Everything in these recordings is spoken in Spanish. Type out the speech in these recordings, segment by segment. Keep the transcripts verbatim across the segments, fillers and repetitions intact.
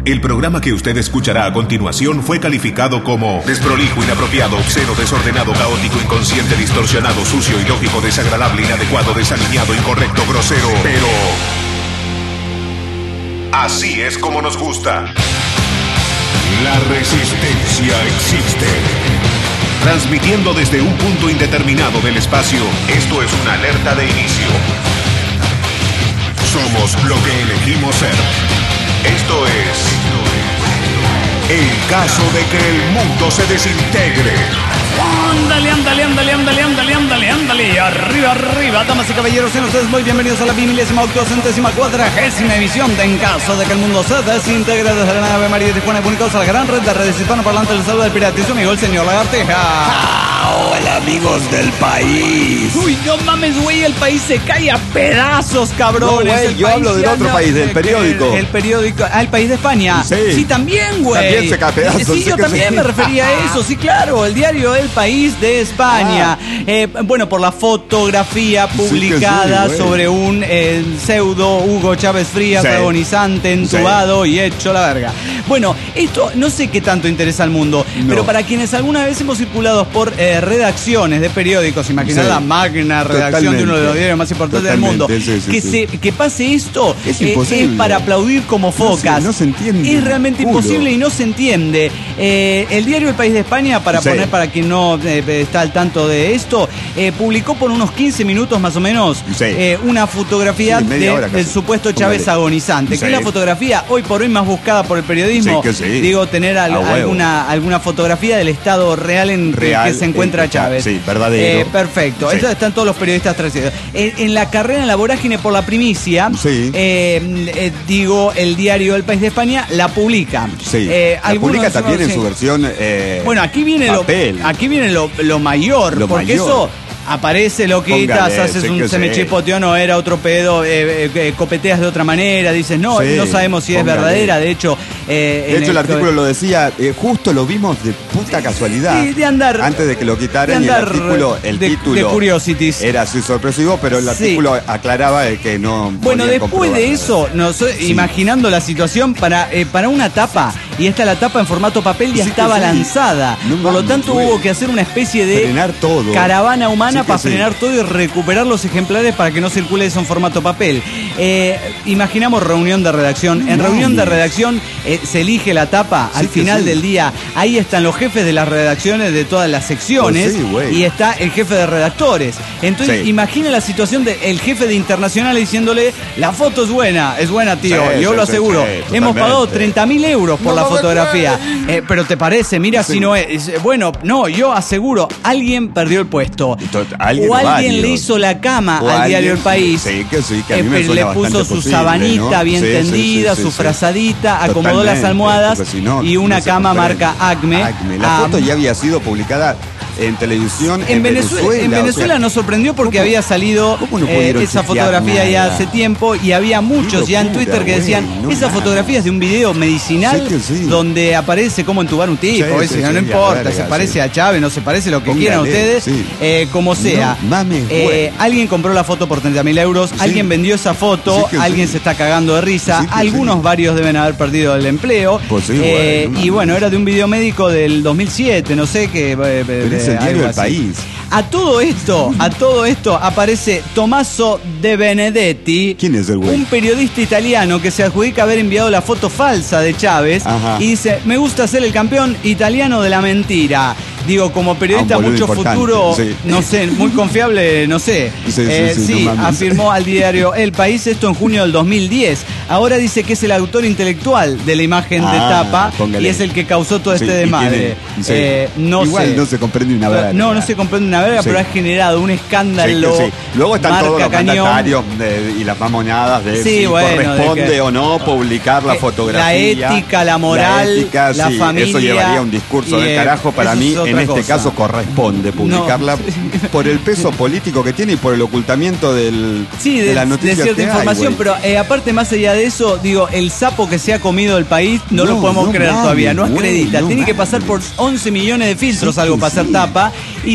El programa que usted escuchará a continuación fue calificado como desprolijo, inapropiado, obsceno, desordenado, caótico, inconsciente, distorsionado, sucio, ilógico, desagradable, inadecuado, desalineado, incorrecto, grosero. Pero así es como nos gusta. La resistencia existe. Transmitiendo desde un punto indeterminado del espacio, esto es una alerta de inicio. Somos lo que elegimos ser. Esto es el caso de que el mundo se desintegre. Ándale, ándale, ándale, ándale, ándale, ándale, ándale. Arriba, arriba, damas y caballeros, sean ustedes muy bienvenidos a la bimilésima octocentésima cuadragésima emisión de En Caso de que el Mundo se Desintegre, desde la nave María de Tijuana, comunicados a la gran red de redes hispanoparlantes. Les saluda del pirata y su amigo el señor Lagartija. Ah, hola amigos del país. Uy, no mames, güey, el país se cae a pedazos, cabrones. No, güey, el yo hablo del ya otro no- país, del eh, periódico. El, el periódico, ah, el país de España. Sí. Sí, también, güey. También se cae a pedazos, Sí, sí yo que también sí. me refería a eso, sí, claro, el diario El País de España. Ah. Eh, bueno, por la fotografía Sí que sí, publicada güey. sobre un eh, pseudo Hugo Chávez Frías, Sí. agonizante, entubado y hecho la verga. Bueno, esto no sé qué tanto interesa al mundo, No. pero para quienes alguna vez hemos circulado por eh, redacciones de periódicos, imaginar Sí. la magna redacción de uno de los diarios más importantes del mundo, Totalmente, sí, sí, que, sí. Se, que pase esto Es eh, imposible. es para aplaudir como No se- focas. no se entiende. Es realmente Culo. imposible y no se entiende. Eh, el diario El País de España, para Sí. poner para quien no eh, está al tanto de esto, eh, publicó por unos quince minutos más o menos Sí. eh, una fotografía Sí, media de- hora casi. del supuesto Chávez Póngale. agonizante, que Sí. es la fotografía hoy por hoy más buscada por el periodismo. Sí, que sí. Digo, tener al- A huevo. alguna, alguna fotografía del estado real en que- Real, que se encuentra en que- Chávez. sí, verdadero. Eh, perfecto. Sí. Eso están todos los periodistas traducidos. En, en la carrera, en la vorágine por la primicia, Sí. eh, eh, digo, el diario El País de España la publica. Sí. Eh, la algunos publica decimos, también en sí. su versión. eh, Bueno, aquí viene papel. lo, aquí viene lo, lo mayor, Lo porque mayor. eso aparece loquitas, Póngale, haces sí un que se me sí. chipoteó, no era otro pedo, eh, eh, eh, copeteas de otra manera, dices, no, Sí, no sabemos si póngale. es verdadera, de hecho... eh, De en hecho, el artículo lo decía, eh, justo lo vimos de puta casualidad. Sí, de andar- Antes de que lo quitaran, de y el andar artículo, el de- título. de Curiosities. Era así sorpresivo, pero el Sí. artículo aclaraba de que no. Bueno, podían después comprobar de nada. eso, nos, imaginando la situación para, eh, para una tapa, y esta la tapa en formato papel ya Sí que estaba sí. lanzada. No Por lo mames, tanto, güey. hubo que hacer una especie de Frenar todo. caravana humana Sí que para sí. frenar todo y recuperar los ejemplares para que no circule eso en formato papel. Eh, imaginamos reunión de redacción. En No reunión de mames. redacción eh, se elige la tapa al Sí que final sí. del día. Ahí están los jefes de las redacciones de todas las secciones Pues sí, güey. y está el jefe de redactores. Entonces, Sí. imagina la situación del jefe de Internacional diciéndole, la foto es buena, es buena, tío, Sí, yo sí, lo sí, aseguro. sí, Hemos totalmente. pagado treinta mil euros por No la mames, fotografía. güey. Eh, pero te parece, mira Sí. si no es. es- Bueno, no, yo aseguro, alguien perdió el puesto. To- alguien o o alguien le varios. hizo la cama O al alguien- diario El País. Sí, que sí, que a Eh, mí me pero suena le puso bastante su posible, sabanita ¿no? bien Sí, sí, tendida, sí, su sí, sí. frazadita, acomodó las Totalmente, almohadas porque si no, y una no se cama comprende. marca Acme. Acme. La Ah, foto ya había sido publicada en televisión en, En Venezuela, en o Venezuela sea, nos sorprendió porque ¿cómo- había salido cómo no eh, pudieron esa chequear fotografía ya nada? hace tiempo y había muchos Qué ya en locura, Twitter que güey, decían, no esa nada. fotografía es de un video medicinal Sí que sí. donde aparece cómo entubar un tipo, Sí, ese, sí, no, sí, no ya, importa, verga, se parece sí. a Chávez, no se parece, lo que Póngale, quieran ustedes, sí. eh, como sea. No mames, Eh, güey. alguien compró la foto por treinta mil euros, Sí. alguien vendió esa foto, Sí que alguien sí. se está cagando de risa, Sí que algunos sí. varios deben haber perdido el empleo. Pues sí, eh, güey, no y mames. bueno, era de un video médico del dos mil siete, no sé qué. eh, eh, Pero es el algo diario del así. país. A todo esto, a todo esto aparece Tommaso De Benedetti. ¿Quién es el güey? Un periodista italiano que se adjudica haber enviado la foto falsa de Chávez. Ajá. Y dice, me gusta ser el campeón italiano de la mentira. Digo, como periodista Ah, un boludo mucho importante, futuro, sí. no sé, muy confiable, no sé. Sí, sí, Eh, sí, no mames. afirmó al diario El País esto en junio del dos mil diez. Ahora dice que es el autor intelectual de la imagen de Ah, tapa póngale. y es el que causó todo Sí, este y desmadre. tiene- sí. Eh, no Igual sé. no se comprende una verga. No, no se comprende una verga, Sí. pero ha generado un Sí, escándalo. que sí. Luego están marca todos los cañón. mandatarios de- y las mamonadas de Sí, si bueno, corresponde de que- o no publicar la Eh, fotografía. la ética, la moral, la, ética, la sí, familia, eso llevaría un discurso y, del eh, carajo. Para eso mí, es otra en este cosa. caso, corresponde publicarla No. por el peso político que tiene y por el ocultamiento del, Sí, de, de la de noticia cierta que hay, información, güey. pero eh, aparte, más allá de eso, digo, el sapo que se ha comido el país no, No, lo podemos no creer mames, todavía, no güey, acredita. no Tiene que mames. pasar por once millones de filtros Sí, algo que para hacer sí. tapa y se les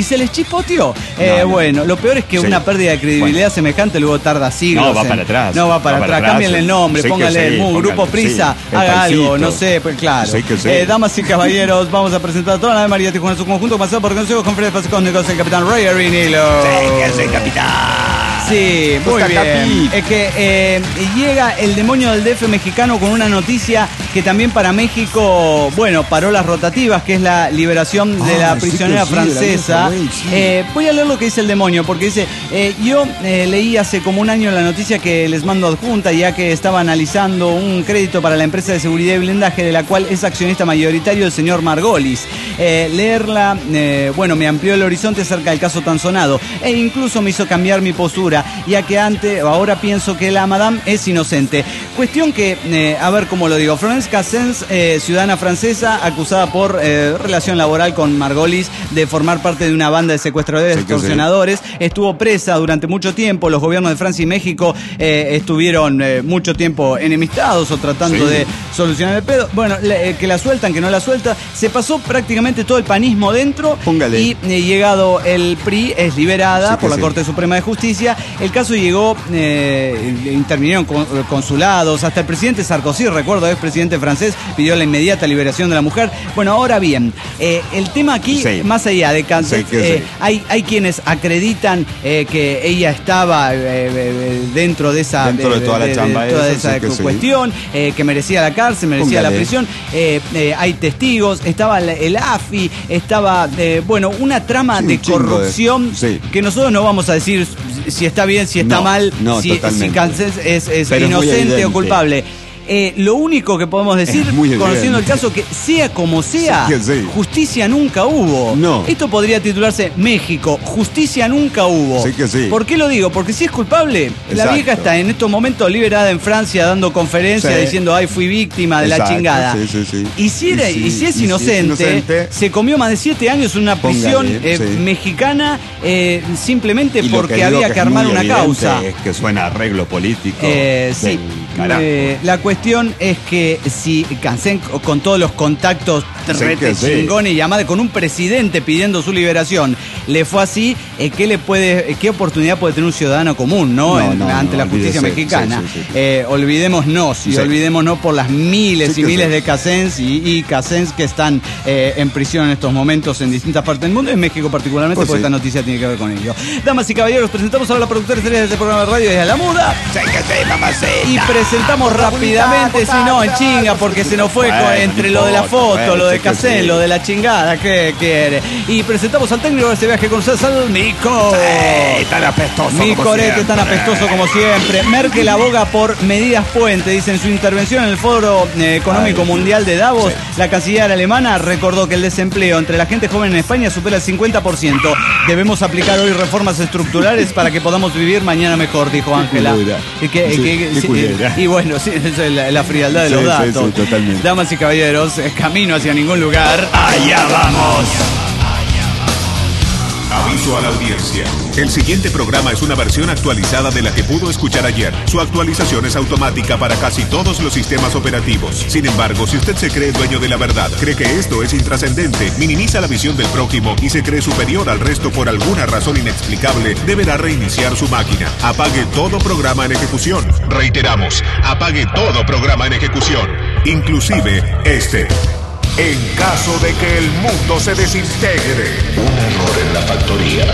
posteó. No, Eh, no. bueno, lo peor es que Sí. una pérdida de credibilidad Bueno. semejante luego tarda siglos. No, va en- para atrás. No, va para Va para atrás. atrás. Cámbienle el nombre, Sí que póngale sí, el MU, póngale, Grupo Prisa, sí, el haga paisito. algo, no sé, pues claro. Sí que sí. Eh, damas y caballeros, vamos a presentar a toda la de María Tijuana en su conjunto, pasado por consejos, conferencias con el capitán Ray Arinilo. Sí, capitán. Sí, muy Puta bien. capi. Es que eh, llega el demonio del D F mexicano con una noticia que también para México, bueno, paró las rotativas, que es la liberación de Ah, la sí prisionera que sí, de la francesa. vieja güey, sí. Eh, voy a leer lo que dice el demonio, porque dice, eh, yo eh, leí hace como un año la noticia que les mando adjunta, ya que estaba analizando un crédito para la empresa de seguridad y blindaje, de la cual es accionista mayoritario el señor Margolis. Eh, leerla, eh, bueno, me amplió el horizonte acerca del caso tan sonado, e incluso me hizo cambiar mi postura, ya que antes, ahora pienso que la madame es inocente. Cuestión que, eh, a ver cómo lo digo, Florence Cassens, eh, ciudadana francesa, acusada por eh, relación laboral con Margolis de formar parte de una banda de secuestradores y Sí que sí. extorsionadores, estuvo presa durante mucho tiempo. Los gobiernos de Francia y México eh, estuvieron eh, mucho tiempo enemistados o tratando Sí. de solucionar el pedo. Bueno, le- eh, que la sueltan, que no la suelta. Se pasó prácticamente todo el panismo dentro. Póngale. Y eh, llegado el P R I, es liberada Sí que por la sí. Corte Suprema de Justicia. El caso llegó, eh, intervinieron con- consulados, hasta el presidente Sarkozy, recuerdo, ex presidente francés, pidió la inmediata liberación de la mujer. Bueno, ahora bien, eh, el tema aquí, Sí. más allá de Cancel, Sí que eh, sí. hay, hay quienes acreditan eh, que ella estaba eh, eh, dentro de esa, Dentro de toda la chamba toda esa, esa sí que sí. cuestión, eh, que merecía la cárcel, merecía Póngale. la prisión. Eh, eh, hay testigos, estaba el, el A F I, estaba, eh, bueno, una trama Sí, de un chingo de- corrupción sí. que nosotros no vamos a decir si está bien, si está No, mal, no, si, si totalmente. Cancel es, es Pero es muy inocente o evidente. culpable. Eh, lo único que podemos decir, Es muy conociendo el evidente. caso, que sea como sea, Sí que sí. justicia nunca hubo. No. Esto podría titularse México, justicia nunca hubo. Sí que sí. ¿Por qué lo digo? Porque si es culpable, la Exacto. vieja está en estos momentos liberada en Francia dando conferencias Sí. diciendo, ay, fui víctima de la Exacto, chingada. sí, sí, sí. Y, si era- Y sí, y si es y si es inocente, inocente, se comió más de siete años en una prisión Póngale, eh, sí. mexicana eh, simplemente Y lo porque digo había es que armar muy una evidente causa. Es que suena a arreglo político. Eh, sí, del carajo. Eh, la cuestión es que si Cancén, con todos los contactos Sí rete que sí. chingones y llamada con un presidente pidiendo su liberación, le fue así, eh, ¿qué le puede, eh, qué oportunidad puede tener un ciudadano común, no? No, En- no, ante no, la justicia olvídese. mexicana. Sí, sí, sí. Eh, olvidémonos, y Sí. olvidémonos por las miles Sí y que miles sí. de Cassens y, y Cassens que están eh, en prisión en estos momentos en distintas partes del mundo, en México particularmente, Pues porque sí. esta noticia tiene que ver con ello. Damas y caballeros, presentamos ahora a la productora estrella de este programa de radio desde La Muda. Sí que sí, mamacita. Y presentamos rápidamente, si no, en chinga, porque se nos fue Bueno, con- entre no lo de la importa, foto, bueno, lo de sí que Cassén, sí. lo de la chingada, ¿qué quiere? Y presentamos al técnico de este viaje con César Mico. Sí, tan apestoso Mi como corete siempre. tan apestoso como siempre. Merkel aboga por medidas puente, dice en su intervención en el Foro eh, Económico Ay, Mundial de Davos. sí. La canciller alemana recordó que el desempleo entre la gente joven en España supera el cincuenta por ciento. Debemos aplicar hoy reformas estructurales para que podamos vivir mañana mejor, dijo Ángela. culera. Y, que- Sí, que- qué sí, culera. y bueno, sí, esa es la, la frialdad de Sí, los sí, datos. sí, totalmente. Damas y caballeros, eh, camino hacia ningún lugar. Allá vamos. Aviso a la audiencia. El siguiente programa es una versión actualizada de la que pudo escuchar ayer. Su actualización es automática para casi todos los sistemas operativos. Sin embargo, si usted se cree dueño de la verdad, cree que esto es intrascendente, minimiza la visión del prójimo y se cree superior al resto por alguna razón inexplicable, deberá reiniciar su máquina. Apague todo programa en ejecución. Reiteramos, apague todo programa en ejecución, inclusive este. En caso de que el mundo se desintegre. Un error en la factoría.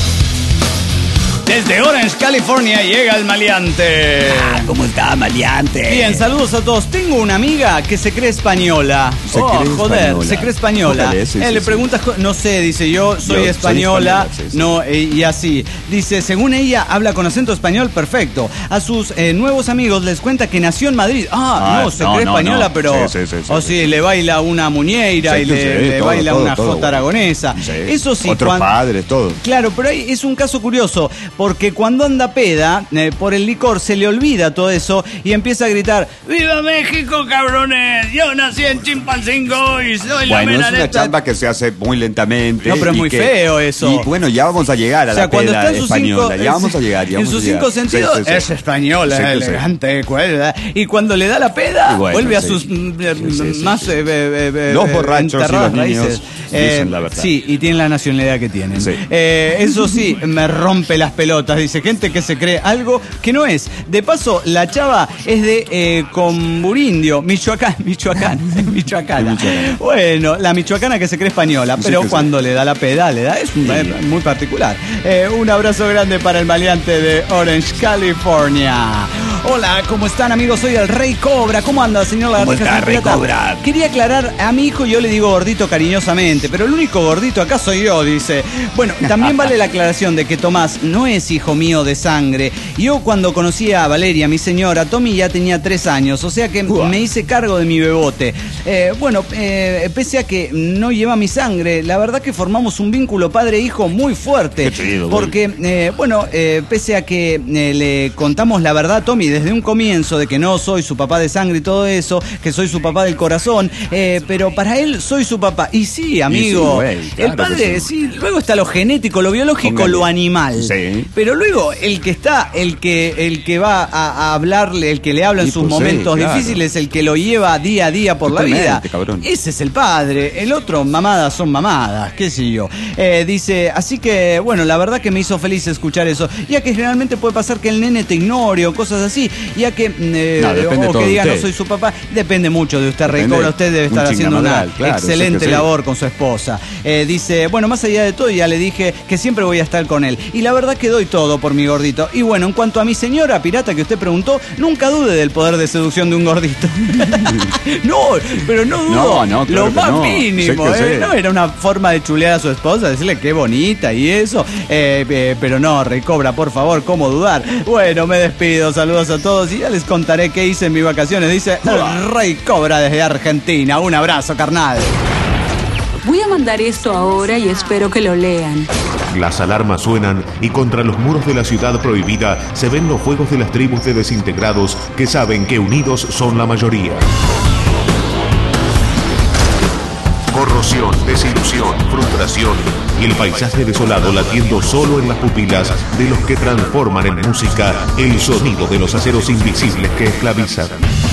Desde Orange, California, llega el maleante. ¿Cómo está, maleante? Bien, saludos a todos. Tengo una amiga que se cree española. Se oh, cree joder, española. se cree española. Póngale, sí, Eh, sí, le sí. preguntas, co- no sé, dice yo, soy Yo soy española. española, sí, sí. No, eh, y así. Dice, según ella, habla con acento español perfecto. A sus eh, nuevos amigos les cuenta que nació en Madrid. Ah, Ah, no, se no, cree no, española, no. pero. Sí, sí, sí, sí, o sí, sí, sí. le baila una muñeira Sí, y sí, le, sí, le todo, baila todo, una todo, jota bueno. aragonesa. Sí. Eso sí, Otros cuan- padres, todo. Claro, pero ahí es un caso curioso, porque cuando anda peda, eh, por el licor se le olvida todo eso y empieza a gritar: ¡Viva México, cabrones! Yo nací en Chilpancingo y soy la Bueno, mera es una neta. chamba que se hace muy lentamente. No, pero es y muy que- feo eso. Y bueno, ya vamos a llegar a O sea, la cuando peda está en sus española. cinco, ya vamos a llegar. Ya en vamos sus a llegar. cinco sentidos Sí, sí, sí. es española, Sí, sí, sí. elegante, cuerda. Y cuando le da la peda, Y bueno, vuelve a sí. sus mm, eh, Sí, sí, sí, más sí. eh, eh, eh, Los eh, borrachos y enterradas los niños raíces. dicen la verdad. Sí, y tienen la nacionalidad que tienen. Sí. Eh, eso sí, me rompe las pelotas. Dice gente que se cree algo que no es. De paso, la chava es de eh, Comburindio, Michoacán, Michoacán, Michoacana. Michoacán. Bueno, la michoacana que se cree española, Sí, pero que sí. cuando le da la peda, le da, es un- eh, muy particular. Eh, un abrazo grande para el maleante de Orange, California. Hola, ¿cómo están, amigos? Soy el Rey Cobra. ¿Cómo anda, señor ¿Cómo Lagartija? está, Señor Rey Pirata? Cobra? Quería aclarar, a mi hijo yo le digo gordito cariñosamente, pero el único gordito acá soy yo, dice. Bueno, también vale la aclaración de que Tomás no es hijo mío de sangre. Yo cuando conocí a Valeria, mi señora, Tommy ya tenía tres años, o sea que Uah. me hice cargo de mi bebote. Eh, bueno, eh, pese a que no lleva mi sangre, la verdad que formamos un vínculo padre-hijo muy fuerte. Qué chido, porque, eh, bueno, eh, pese a que eh, le contamos la verdad a Tommy desde un comienzo de que no soy su papá de sangre y todo eso, que soy su papá del corazón, eh, pero para él soy su papá. Y sí, amigo, güey, claro el padre, que sí. Luego está lo genético, lo biológico, Póngale. lo animal. Sí. Pero luego el que está, el que, el que va a, a hablarle, el que le habla en Y sus pues sí, momentos claro. difíciles, el que lo lleva día a día por la vida. Totalmente, cabrón. Ese es el padre. El otro, mamadas son mamadas, qué sé yo. Eh, dice, así que, bueno, la verdad que me hizo feliz escuchar eso. Ya que generalmente puede pasar que el nene te ignore o cosas así. Ya que, eh, No, depende o todo que de diga no usted. soy su papá. Depende mucho de usted, Rey Depende. Cobra. Usted debe Un estar haciendo una chingamadral, claro, excelente sí que sí. labor con su esposa. Eh, dice, bueno, más allá de todo, ya le dije que siempre voy a estar con él. Y la verdad que doy todo por mi gordito. Y bueno, en cuanto a mi señora pirata que usted preguntó, nunca dude del poder de seducción de un gordito. No, pero no dudo. No, no, claro lo que más no. mínimo, Sé que ¿eh? sí. No era una forma de chulear a su esposa, decirle qué bonita y eso. Eh, eh, pero no, Rey Cobra, por favor, ¿cómo dudar? Bueno, me despido, saludos a todos y ya les contaré qué hice en mis vacaciones. Dice el Rey Cobra desde Argentina. Un abrazo, carnal. Voy a mandar esto ahora y espero que lo lean. Las alarmas suenan y contra los muros de la ciudad prohibida se ven los fuegos de las tribus de desintegrados que saben que unidos son la mayoría. Corrosión, desilusión, frustración y el paisaje desolado latiendo solo en las pupilas de los que transforman en música el sonido de los aceros invisibles que esclavizan.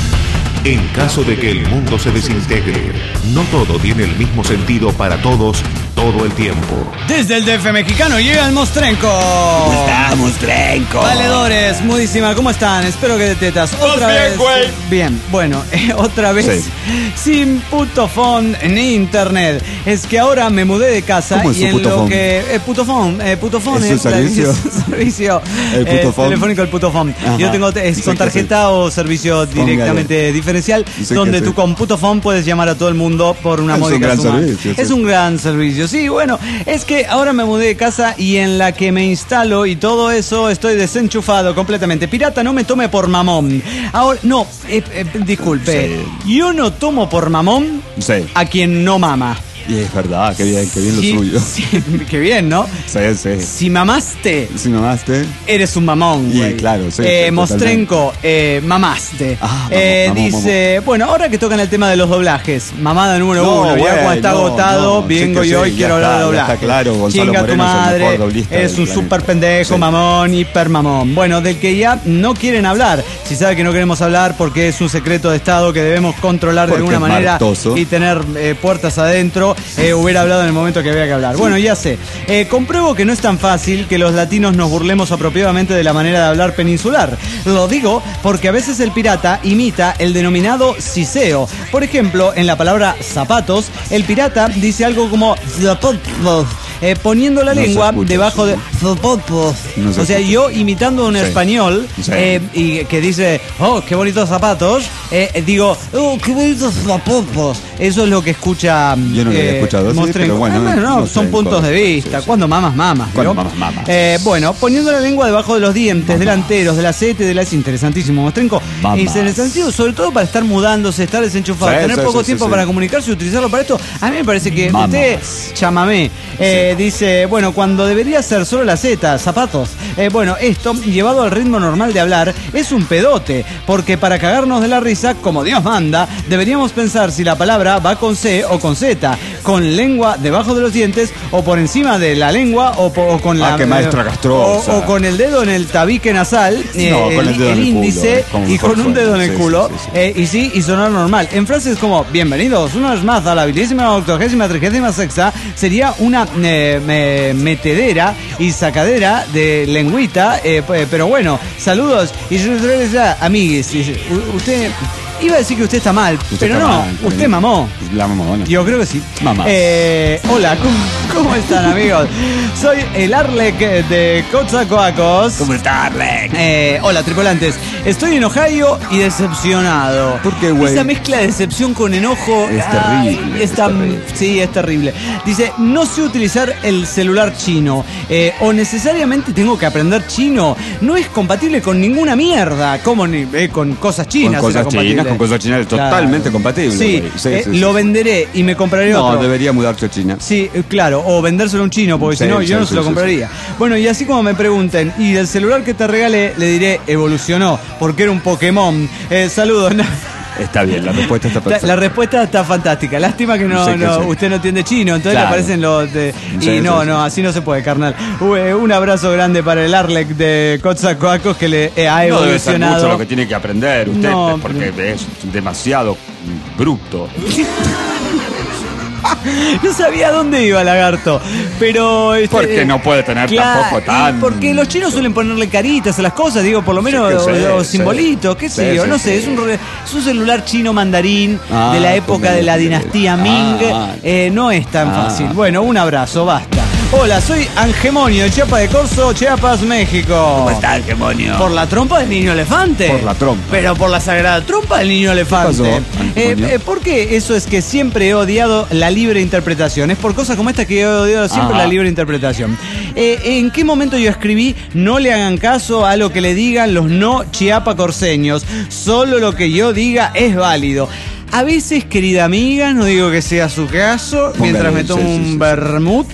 En caso de que el mundo se desintegre, no todo tiene el mismo sentido para todos todo el tiempo. Desde el D F mexicano llega el Mostrenco. ¿Cómo estamos, Trenco? Valedores, mudísima, ¿cómo están? Espero que de tetas. Otra bien, vez. güey. Bien, bueno, eh, otra vez. Sí. Sin putofón ni internet. Es que ahora me mudé de casa ¿Cómo es y su en lo putofón? que. Eh, putofón, eh, putofón ¿Es un la- servicio? es un servicio. ¿El eh, putofón? telefónico, el putofón. Ajá. Yo tengo es Sí, con que tarjeta o servicio directamente diferencial, Sí, que donde sí. tú con putofón puedes llamar a todo el mundo por una Es un módica gran suma. servicio, sí. Es un gran servicio, sí, bueno, es que ahora me mudé de casa y en la que me instalo y todo eso estoy desenchufado completamente. Pirata, no me tome por mamón. Ahora, no, eh, eh, disculpe, yo no tomo por mamón Sí. a quien no mama. Y es verdad, qué bien, qué bien Sí, lo suyo. sí, qué bien, ¿no? Sí, sí. Si mamaste, Si mamaste. eres un mamón, Y, güey. claro, sí, Eh, sí, Mostrenco, eh, mamaste. Ah, Eh, vamos, vamos, dice, bueno, ahora que tocan el tema de los doblajes, mamada número No, uno, ya güey, cuando está no, agotado, no, vengo sí que yo sí, y ya quiero está, hablar de ya doblaje. está claro, Gonzalo Chinga tu Moreno es el madre, mejor doblista es del un planeta. super pendejo, Sí. mamón, hiper mamón. Bueno, del que ya no quieren hablar. Si sabe que no queremos hablar porque es un secreto de Estado que debemos controlar de Porque alguna es manera martoso. y tener eh, puertas adentro, eh, hubiera hablado en el momento que había que hablar. Bueno, ya sé. Eh, compruebo que no es tan fácil que los latinos nos burlemos apropiadamente de la manera de hablar peninsular. Lo digo porque a veces el pirata imita el denominado siseo. Por ejemplo, en la palabra zapatos, el pirata dice algo como zapatos, eh, poniendo la No se lengua escucha, debajo sí. de zapatos. No se O sea, escucha. yo imitando un Sí. español Sí. eh, y que dice, oh, qué bonitos zapatos, eh, digo, oh, qué bonitos zapatos. Eso es lo que escucha. Yo no lo había eh, escuchado así, Mostrenco. pero bueno, Ah, no, no son sé, puntos de sí, vista. sí. Cuando mamas, mamas. Cuando ¿no? mamas, mamas. Eh, bueno, poniendo la lengua debajo de los dientes delanteros, de la sete, de la... Es interesantísimo, Mostrenco. Mamas. Interesantísimo, sobre todo para estar mudándose, estar desenchufado, Sí, tener sí, poco sí, tiempo sí, para sí. comunicarse y utilizarlo para esto. A mí me parece que Mamas. usted, chamamé, eh, Eh, dice, bueno, cuando debería ser solo la Z, zapatos. Eh, bueno, esto, llevado al ritmo normal de hablar, es un pedote, porque para cagarnos de la risa, como Dios manda, deberíamos pensar si la palabra va con C o con Z, con lengua debajo de los dientes, o por encima de la lengua, o, po, o con la... Ah, qué maestra castrosa. O, o con el dedo en el tabique nasal, eh, No, con el dedo en el índice, culo, y con un dedo en el sí, culo, sí, sí, sí. Eh, y sí, y sonar normal. En frases como, bienvenidos una vez más a la habilísima octogésima trigésima sexta, sería una eh, me, metedera y sacadera de lengüita, eh, pero bueno, saludos y amigues. Usted iba a decir que usted está mal, Usted pero está no, mal, usted mamó. La mamona. Yo creo que sí. Mamá. Eh, hola, ¿cómo, ¿cómo están, amigos? Soy el Arlec de Coatzacoalcos. ¿Cómo está, Arlec? Eh, hola, tripulantes. Estoy en Ohio y decepcionado. ¿Por qué, güey? Esa mezcla de decepción con enojo. Es ay, terrible, es es tan- terrible. Sí, es terrible. Dice, no sé utilizar el celular chino. Eh, o necesariamente tengo que aprender chino. No es compatible con ninguna mierda. ¿Cómo ni, eh, con cosas chinas? Con será cosas chinas, compatible? con cosas chinas es totalmente compatible, Sí, güey. Sí, eh, sí, sí, lo sí. venderé y me compraré No, otro. debería mudarse a China. Sí, eh, claro, o vendérselo a un chino, porque Sí, si no, sí, yo no sí, se lo sí, compraría. Bueno, y así como me pregunten, y del celular que te regalé, le diré, evolucionó, porque era un Pokémon. Eh, saludos. No. Está bien, la respuesta está La, perfecta. la respuesta está fantástica. Lástima que no, Sí, que no- sí. usted no entiende chino, entonces Claro. le aparecen los de- Sí, y sí, no, sí. no, así no se puede, carnal. Uh, eh, un abrazo grande para el Arlec de Coatzacoalcos que le eh, ha No debe ser evolucionado. mucho lo que tiene que aprender usted, No, porque es demasiado bruto. No sabía dónde iba, lagarto. Pero. este, Porque no puede tener tampoco tan- Porque los chinos suelen ponerle caritas a las cosas, digo, por lo menos. Sí, que sí, o, o sí. simbolitos, qué sé Sí, yo, sí, no sé. sí. Es un, re- es un celular chino mandarín Ah, de la época de la dinastía ah, Ming. ah. Eh, no es tan Ah. fácil. Bueno, un abrazo, basta. Hola, soy Angemonio, de Chiapa de Corzo, Chiapas, México. ¿Cómo está, demonio? ¿Por la trompa del niño elefante? Por la trompa. Pero por la sagrada trompa del niño elefante. pasó, Eh, Antonio? eh, ¿Por qué eso es que siempre he odiado la libre interpretación? Es por cosas como esta que he odiado siempre Ajá. la libre interpretación. Eh, ¿En qué momento yo escribí no le hagan caso a lo que le digan los no chiapacorseños? Solo lo que yo diga es válido. A veces, querida amiga, no digo que sea su caso, Póngale, mientras me tomo sí, sí, un sí, sí. vermut,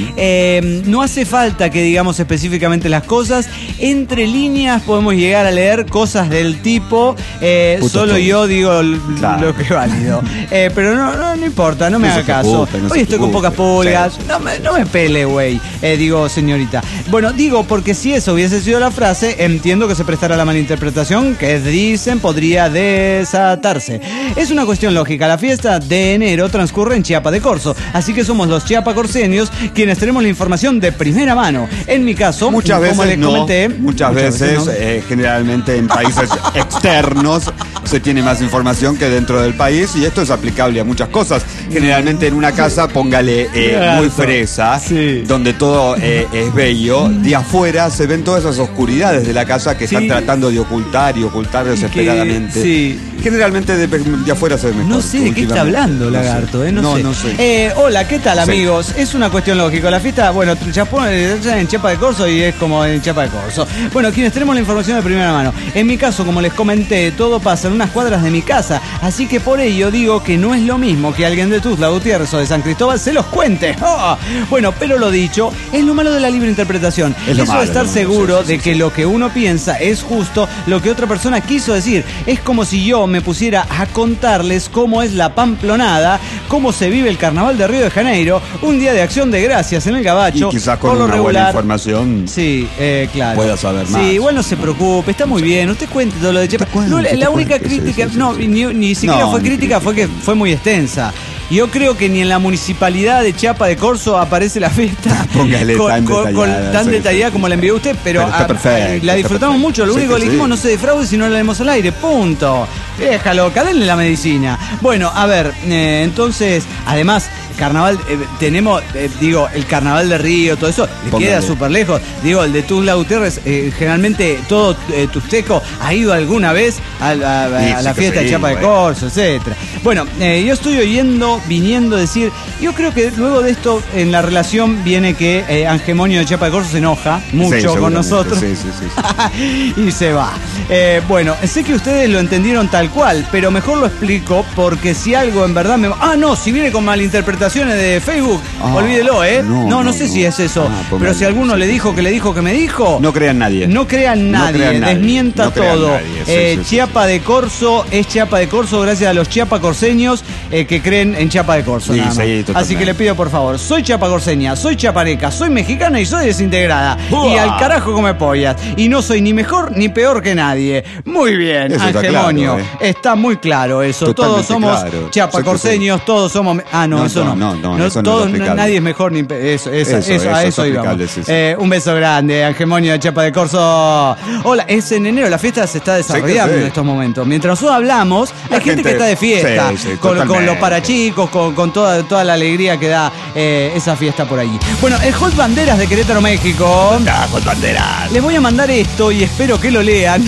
eh, no hace falta que digamos específicamente las cosas. Entre líneas podemos llegar a leer cosas del tipo, eh, Puto solo todo. yo digo l- Claro. lo que es válido. Eh, pero no, no, no importa, no me No se haga caso. preocupe, no se Hoy estoy con preocupe. pocas pulgas, Sí, sí, no me, no me pele, güey, eh, digo señorita. Bueno, digo porque si eso hubiese sido la frase, entiendo que se prestara a la malinterpretación, que dicen podría desatarse. Es una cuestión lógica, la fiesta de enero transcurre en Chiapa de Corzo, así que somos los chiapacorseños quienes tenemos la información de primera mano. En mi caso, Muchas como veces les no, comenté, muchas, veces, no. eh, generalmente en países externos se tiene más información que dentro del país y esto es aplicable a muchas cosas. Generalmente en una casa, póngale eh, Claro. muy fresa, Sí. donde todo eh, es bello, de afuera se ven todas esas oscuridades de la casa que Sí. están tratando de ocultar y ocultar desesperadamente. sí. Generalmente de, de afuera se ve mejor. No sé de qué está últimamente. hablando, No sé. lagarto, ¿eh? No, No, sé. no sé. Eh, hola, ¿qué tal, Sí. amigos? Es una cuestión lógica. La fiesta, bueno, Chapón eh, en Chiapa de Corzo y es como en Chiapa de Corzo. Bueno, quienes tenemos la información de primera mano. En mi caso, como les comenté, todo pasa en unas cuadras de mi casa. Así que por ello digo que no es lo mismo que alguien de Tuzla, Gutiérrez o de San Cristóbal se los cuente. ¡Ah! Bueno, pero lo dicho, es lo malo de la libre interpretación. Es lo Eso malo, de estar lo malo, seguro sí, sí, de sí, que sí. lo que uno piensa es justo lo que otra persona quiso decir. Es como si yo me pusiera a contarles cómo es la pamplonada, cómo se vive el carnaval de Río de Janeiro, un día de acción de gracias en el Gabacho. Y quizás con por lo una buena regular- información. Sí, eh, claro. Pueda saber más. Sí, igual no se preocupe, está muy bien. Usted cuente todo lo de Chepa. Te cuento, No, la, te la única cuento, sí, crítica, sí, sí, no, sí. Ni, ni siquiera No, fue ni crítica, fue que crítica. fue muy extensa. Yo creo que ni en la municipalidad de Chiapa de Corzo aparece la fiesta Póngale con- tan con- con- detallada, tan sí, detallada sí, como sí. la envió usted, pero, Pero está a- perfecto, la está disfrutamos perfecto. mucho. Lo Sí, único que que le dijimos sí. no se defraude si no la leemos al aire, punto. Déjalo, denle la medicina. Bueno, a ver, eh, entonces, además, carnaval, eh, tenemos, eh, digo, el carnaval de Río, todo eso, le Póngale. queda súper lejos. Digo, el de Tuzla Gutiérrez, eh, generalmente todo eh, tusteco ha ido alguna vez a, la- a Sí, la sí que fiesta de sí, Chiapa de güey. Corzo, etcétera. Bueno, eh, yo estoy oyendo terminó viniendo a decir, yo creo que luego de esto en la relación viene que eh, Angemonio de Chiapa de Corzo se enoja mucho Sí, con nosotros. Sí, sí, sí, sí. Y se va. Eh, bueno, sé que ustedes lo entendieron tal cual, pero mejor lo explico porque si algo en verdad me... Ah, no, si viene con malinterpretaciones de Facebook, Ah, olvídelo, ¿eh? no, No, no, no, sé no. si es eso. Ah, pero si alguno le dijo que le dijo que me dijo... No crean nadie. No crean No nadie, crean nadie. desmienta No crean todo. nadie, sí, Eh, sí, sí, Chiapa de Corzo es Chiapa de Corzo gracias a los chiapacorseños eh, que creen en Chiapa de Corzo. Sí, nada más. sí, totalmente. Así que le pido por favor, soy chiapacorseña, soy chapareca, soy mexicana y soy desintegrada. ¡Buah! Y al carajo come pollas. Y no soy ni mejor ni peor que nadie. Muy bien, Eso está Angemonio. claro, eh. Está muy claro eso. Totalmente todos somos claro. chiapacorseños, todos somos... Ah, no, No, eso no. no, no, eso no todos- es aplicable. nadie es mejor ni... pe- Eso, esa- Eso, eso, a eso eso es íbamos. aplicable, sí, sí. Eh, un beso grande, Angemonio de Chiapa de Corzo. Hola, es en enero, la fiesta se está desarrollando sí. en estos momentos. Mientras nosotros hablamos, La hay gente, gente- que está de fiesta, sí, sí, con, con totalmente. los parachicos, con, con toda, toda la alegría que da eh, esa fiesta por allí. Bueno, el Hot Banderas de Querétaro, México. Con banderas. Les voy a mandar esto y espero que lo lean.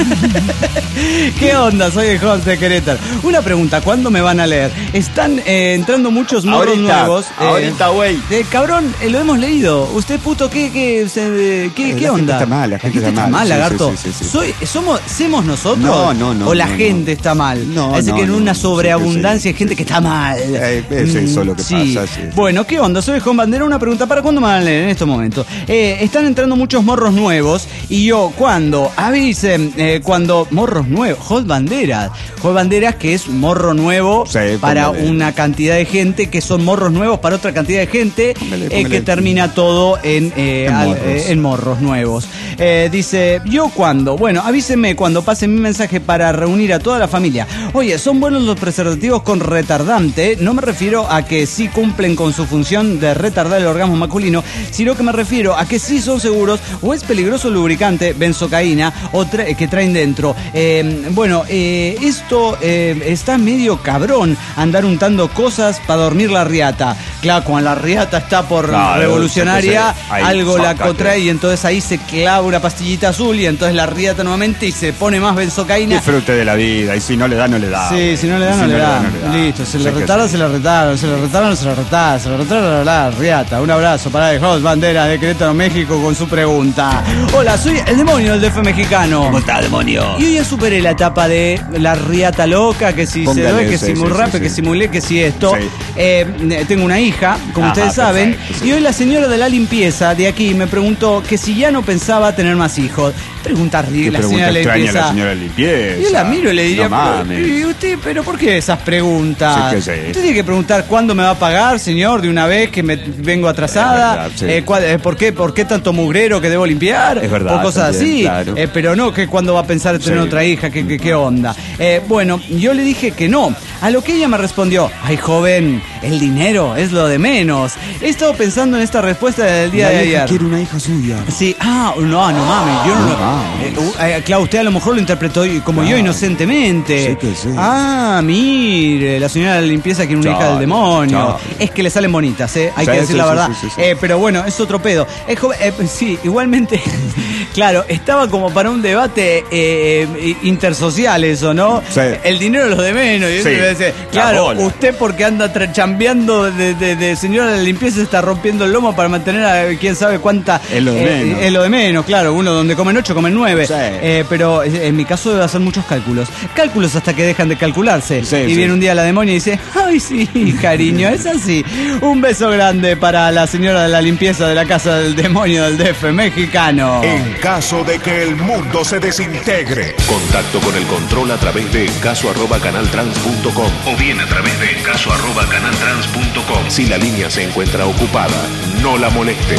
¿Qué onda? Soy el host de Querétaro. Una pregunta, ¿cuándo me van a leer? Están eh, entrando muchos morros Ahorita, nuevos. eh, ahorita, güey. eh, cabrón, eh, lo hemos leído. Usted, puto, ¿qué, qué, se- qué, Eh, qué la gente onda? está mal, la gente está mal. Sí, lagarto. sí, sí, sí, sí. Soy, somos, ¿Semos nosotros? No, no, no, ¿O la no, gente no. está mal? No, Parece no, que en no, una sí, sobreabundancia sí, hay gente sí, que sí. está mal. Eh, es eso lo que Sí. pasa, sí, sí. Bueno, ¿qué onda? Soy Juan Bandera. Una pregunta, ¿para cuándo me van a leer en estos momentos? Eh, están entrando muchos morros nuevos y yo, cuando avisen, eh, cuando morros nuevos, Hot Banderas, Hot Banderas que es morro nuevo Sí, para póngale. una cantidad de gente, que son morros nuevos para otra cantidad de gente, Póngale, eh, póngale. que termina todo en, eh, En al- morros. eh, en morros nuevos. Eh, dice, yo cuando, bueno, avísenme cuando pasen mi mensaje para reunir a toda la familia. Oye, ¿son buenos los preservativos con retardante? No me refiero a que sí cumplen con su función de retardar el orgasmo masculino, sino que me refiero a que sí son seguros o es peligroso el lubricante, benzocaína, o tra- que traen dentro. Eh, bueno, eh, esto eh, está medio cabrón andar untando cosas para dormir la riata. Claro, cuando la riata está por Claro, revolucionaria, sí, sí. Ahí, algo la sácate. contrae y entonces ahí se clava una pastillita azul y entonces la riata nuevamente y se pone más benzocaína. Disfrute de la vida. Y si no le da, no le da. Sí, güey. si no le da, Y no le da. no le da. Listo, se Sé le que retarda, sí. se le retarda, se le retarda, no se le retarda, se le retarda la riata. Un abrazo para el host Banderas de Querétaro, México, con su pregunta. Hola, soy el demonio del D F mexicano. ¿Cómo está, demonio? Y hoy ya superé la etapa de la riata loca, que si se Póngale, doy, que sí, si muy sí, rápido, sí, que sí. simulé, que si esto. Sí. Eh, tengo una hija, como Ajá, ustedes saben, perfecto, sí. y hoy la señora de la limpieza de aquí me preguntó que si ya no pensaba tener más hijos. Pregunta Qué ridícula, la pregunta señora de la extraña limpieza. la señora de limpieza. Yo la miro y le diría, No mames. pero, ¿y usted, pero por qué esas preguntas? Sí, que sí. Usted tiene que preguntar cuándo me va a pagar, señor, de una vez que me vengo atrasada. Es verdad, sí. Eh, cuál- eh, ¿por, qué, ¿Por qué tanto mugrero que debo limpiar? Es verdad, O cosas también, así. claro. Eh, pero no, que cuándo va a pensar en tener Sí. otra hija, ¿qué, qué, qué onda? Eh, bueno, yo le dije que no. A lo que ella me respondió, ay joven, el dinero es lo de menos. He estado pensando en esta respuesta del día La de vieja ayer. quiere una hija suya. Sí, ah, no, no mames, yo no, No lo- mames. eh, uh, eh, claro, usted a lo mejor lo interpretó como yo Claro. inocentemente. Sí que sí. Ah, mire, la señora de la limpieza quiere una hija Chale, del demonio. chale. Es que le salen bonitas, ¿eh? Hay Sí, que decir sí, la sí, verdad. sí, sí, sí. Eh, pero bueno, es otro pedo. Es joven- eh, sí, igualmente, claro, estaba como para un debate eh, eh, intersocial eso, ¿no? Sí. El dinero es lo de menos. Y Sí, eso iba a decir, la claro, bola. usted porque anda tra- chambeando de, de- de señora de la limpieza está rompiendo el lomo para mantener a quién sabe cuánta... Es lo de eh, menos. es lo de menos, claro. Uno donde comen ocho, comen nueve. Sí. Eh, pero eh, en mi caso debe hacer muchos cálculos. Cálculos hasta que dejan de calcularse. Sí, y sí. viene un día la demonia y dice, ay sí, cariño, es así. Un beso grande para la señora de la limpieza de la casa del demonio del D F mexicano. En caso de que el mundo se desintegre. Contacto con el control a través de caso arroba canaltrans punto com o bien a través de caso arroba canaltrans punto com. Si la línea se encuentra ocupada, no la moleste.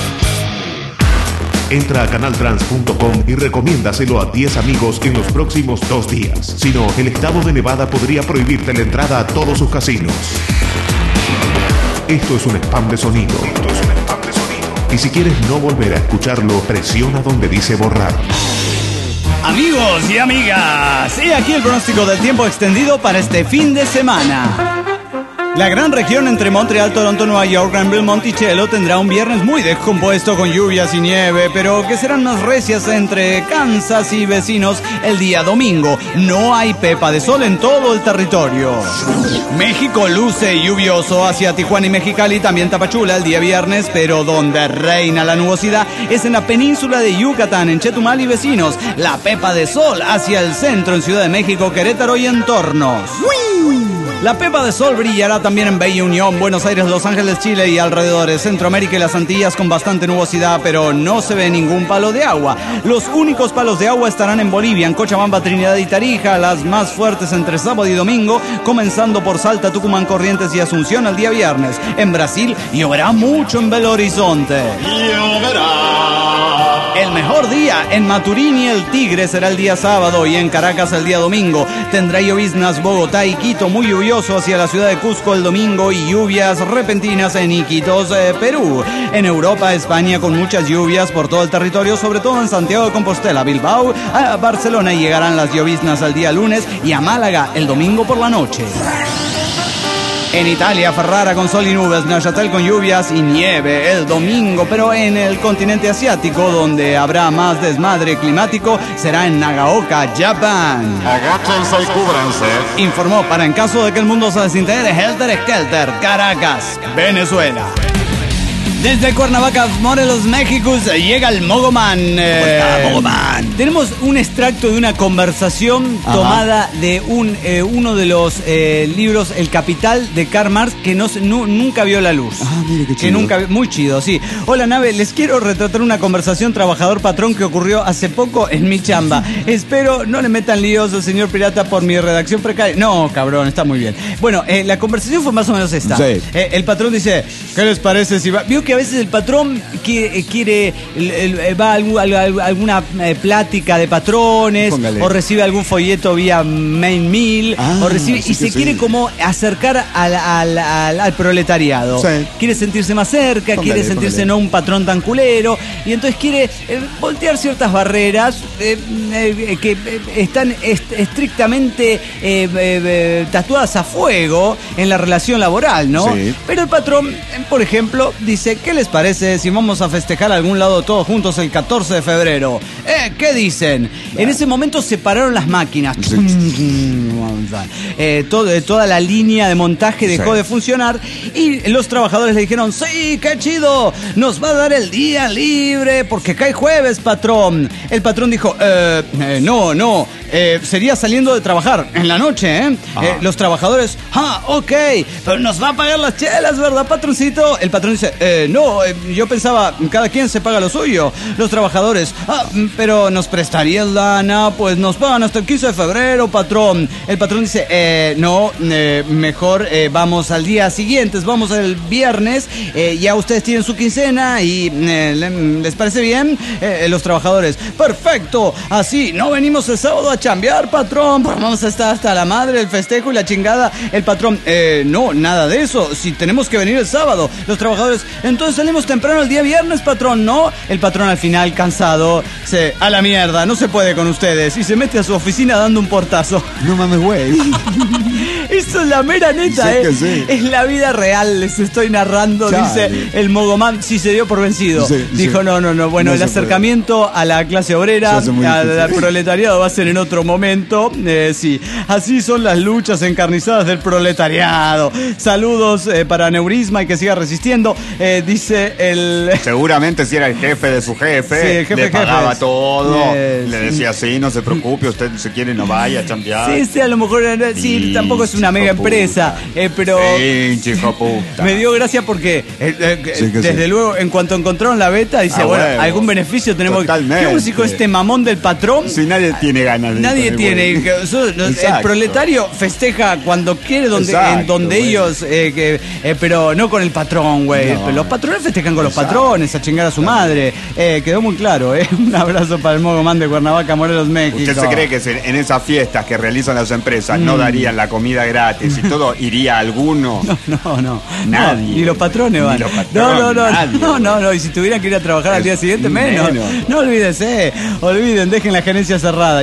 Entra a canaltrans punto com y recomiéndaselo a diez amigos en los próximos dos días. Si no, el estado de Nevada podría prohibirte la entrada a todos sus casinos. Esto es un spam de sonido. Esto es un spam de sonido. Y si quieres no volver a escucharlo, presiona donde dice borrar. Amigos y amigas, he aquí el pronóstico del tiempo extendido para este fin de semana. La gran región entre Montreal, Toronto, Nueva York, Granville, Monticello tendrá un viernes muy descompuesto con lluvias y nieve, pero que serán más recias entre Kansas y vecinos el día domingo. No hay pepa de sol en todo el territorio. México luce lluvioso hacia Tijuana y Mexicali, también Tapachula el día viernes, pero donde reina la nubosidad es en la península de Yucatán, en Chetumal y vecinos. La pepa de sol hacia el centro en Ciudad de México, Querétaro y entornos. La pepa de sol brillará también en Bella Unión, Buenos Aires, Los Ángeles, Chile y alrededores, Centroamérica y las Antillas con bastante nubosidad, pero no se ve ningún palo de agua. Los únicos palos de agua estarán en Bolivia, en Cochabamba, Trinidad y Tarija, las más fuertes entre sábado y domingo, comenzando por Salta, Tucumán, Corrientes y Asunción el día viernes. En Brasil lloverá mucho en Belo Horizonte. El mejor día en Maturín y el Tigre será el día sábado y en Caracas el día domingo. Tendrá lloviznas Bogotá y Quito, muy lluvioso hacia la ciudad de Cusco el domingo y lluvias repentinas en Iquitos, eh, Perú. En Europa, España con muchas lluvias por todo el territorio, sobre todo en Santiago de Compostela, Bilbao, a Barcelona llegarán las lloviznas al día lunes y a Málaga el domingo por la noche. En Italia, Ferrara con sol y nubes, Neuchâtel con lluvias y nieve el domingo, pero en el continente asiático, donde habrá más desmadre climático, será en Nagaoka, Japón. Agáchense y cúbranse. Informó para en caso de que el mundo se desintegre, Helter Skelter, Caracas, Venezuela. Desde Cuernavaca, Morelos, México, llega el Mogoman. Eh, Mogoman. Tenemos un extracto de una conversación Ajá. tomada de un eh, uno de los eh, libros El Capital de Karl Marx que no, nu, nunca vio la luz. Ah, mire qué Que chido. nunca, muy chido, sí. Hola, nave, les quiero retratar una conversación trabajador-patrón que ocurrió hace poco en mi chamba. Espero no le metan líos al señor pirata por mi redacción precaria. No, cabrón, está muy bien. Bueno, eh, la conversación fue más o menos esta. Sí. Eh, el patrón dice, ¿qué les parece si va? Vio que a veces el patrón quiere, quiere el, el, va a algún, a alguna eh, plática de patrones. Póngale. O recibe algún folleto vía main mail, Ah, o recibe sí y se que quiere sí. como acercar al, al, al, al proletariado. Sí. Quiere sentirse más cerca, Póngale, quiere sentirse póngale. no un patrón tan culero, y entonces quiere eh, voltear ciertas barreras eh, eh, que eh, están est estrictamente eh, eh, eh, tatuadas a fuego en la relación laboral, ¿no? Sí. Pero el patrón, eh, por ejemplo, dice, ¿qué les parece si vamos a festejar a algún lado todos juntos el catorce de febrero? ¿Eh? ¿Qué dicen? En ese momento se pararon las máquinas. Eh, todo, eh, toda la línea de montaje dejó Sí. de funcionar y los trabajadores le dijeron, sí, qué chido, nos va a dar el día libre porque cae jueves, patrón. El patrón dijo, eh, eh, no, no, eh, sería saliendo de trabajar en la noche, ¿eh? Eh, los trabajadores, ah, ok, pero nos va a pagar las chelas, ¿verdad, patroncito? El patrón dice, eh, no, eh, yo pensaba, cada quien se paga lo suyo. Los trabajadores, ah, pero nos prestaría lana, pues nos pagan hasta el quince de febrero, patrón. El patrón dice, eh, no, eh, mejor eh, vamos al día siguiente, vamos el viernes, eh, ya ustedes tienen su quincena y eh, ¿les parece bien? Eh, los trabajadores, perfecto, así, no venimos el sábado a chambear, patrón, pues vamos a estar hasta la madre, el festejo y la chingada. El patrón, eh, no, nada de eso, si tenemos que venir el sábado. Los trabajadores, entonces salimos temprano el día viernes, patrón, ¿no? El patrón al final, cansado, se, a la mierda, no se puede con ustedes, y se mete a su oficina dando un portazo. No mames, güey. Eso es la mera neta, Sí ¿eh? que sí. Es la vida real, les estoy narrando, Chale. dice el Mogoman, sí se dio por vencido. Sí, Dijo, sí. no, no, no, bueno, No el se puede. acercamiento a la clase obrera, Se hace muy al, difícil. al proletariado va a ser en otro momento. Eh, sí, así son las luchas encarnizadas del proletariado. Saludos eh, para Neurisma y que siga resistiendo. Eh, dice el... Seguramente si era el jefe de su jefe, Sí, el jefe le de pagaba jefes. todo, Eh, le sí. decía, sí, no se preocupe, usted si quiere no vaya a chambear. Sí, sí, a lo mejor eh, sí, Sí, tampoco es una chico mega puta. empresa, eh, pero... Sí, chico puta. Me dio gracia porque eh, eh, Sí que desde sí. luego en cuanto encontraron la beta dice, Ah, bueno, huevo. algún beneficio tenemos. Totalmente. ¿Qué músico este mamón del patrón? Si nadie tiene ganas de Nadie ir con el tiene. güey. que- so- El Exacto. proletario festeja cuando quiere, donde, Exacto, en donde güey. ellos, eh, que, eh, pero no con el patrón, güey. No. Los patrones festejan con los Exacto. patrones, a chingar a su madre. Eh, quedó muy claro, ¿eh? Un abrazo para el Mogoman de Cuernavaca, Morelos, México. ¿Usted se cree que se- en esas fiestas que realizan las empresas Mm. no darían la comida gratis y todo? ¿Iría alguno? No, no. Nadie. No, ni los patrones Ni van. los patrones, no, no, no, nadie, no, no, güey. no. Y si tuvieran que ir a trabajar al Es día siguiente, menos. menos. No olvídense. Olviden, dejen la gerencia cerrada. Yo cualquier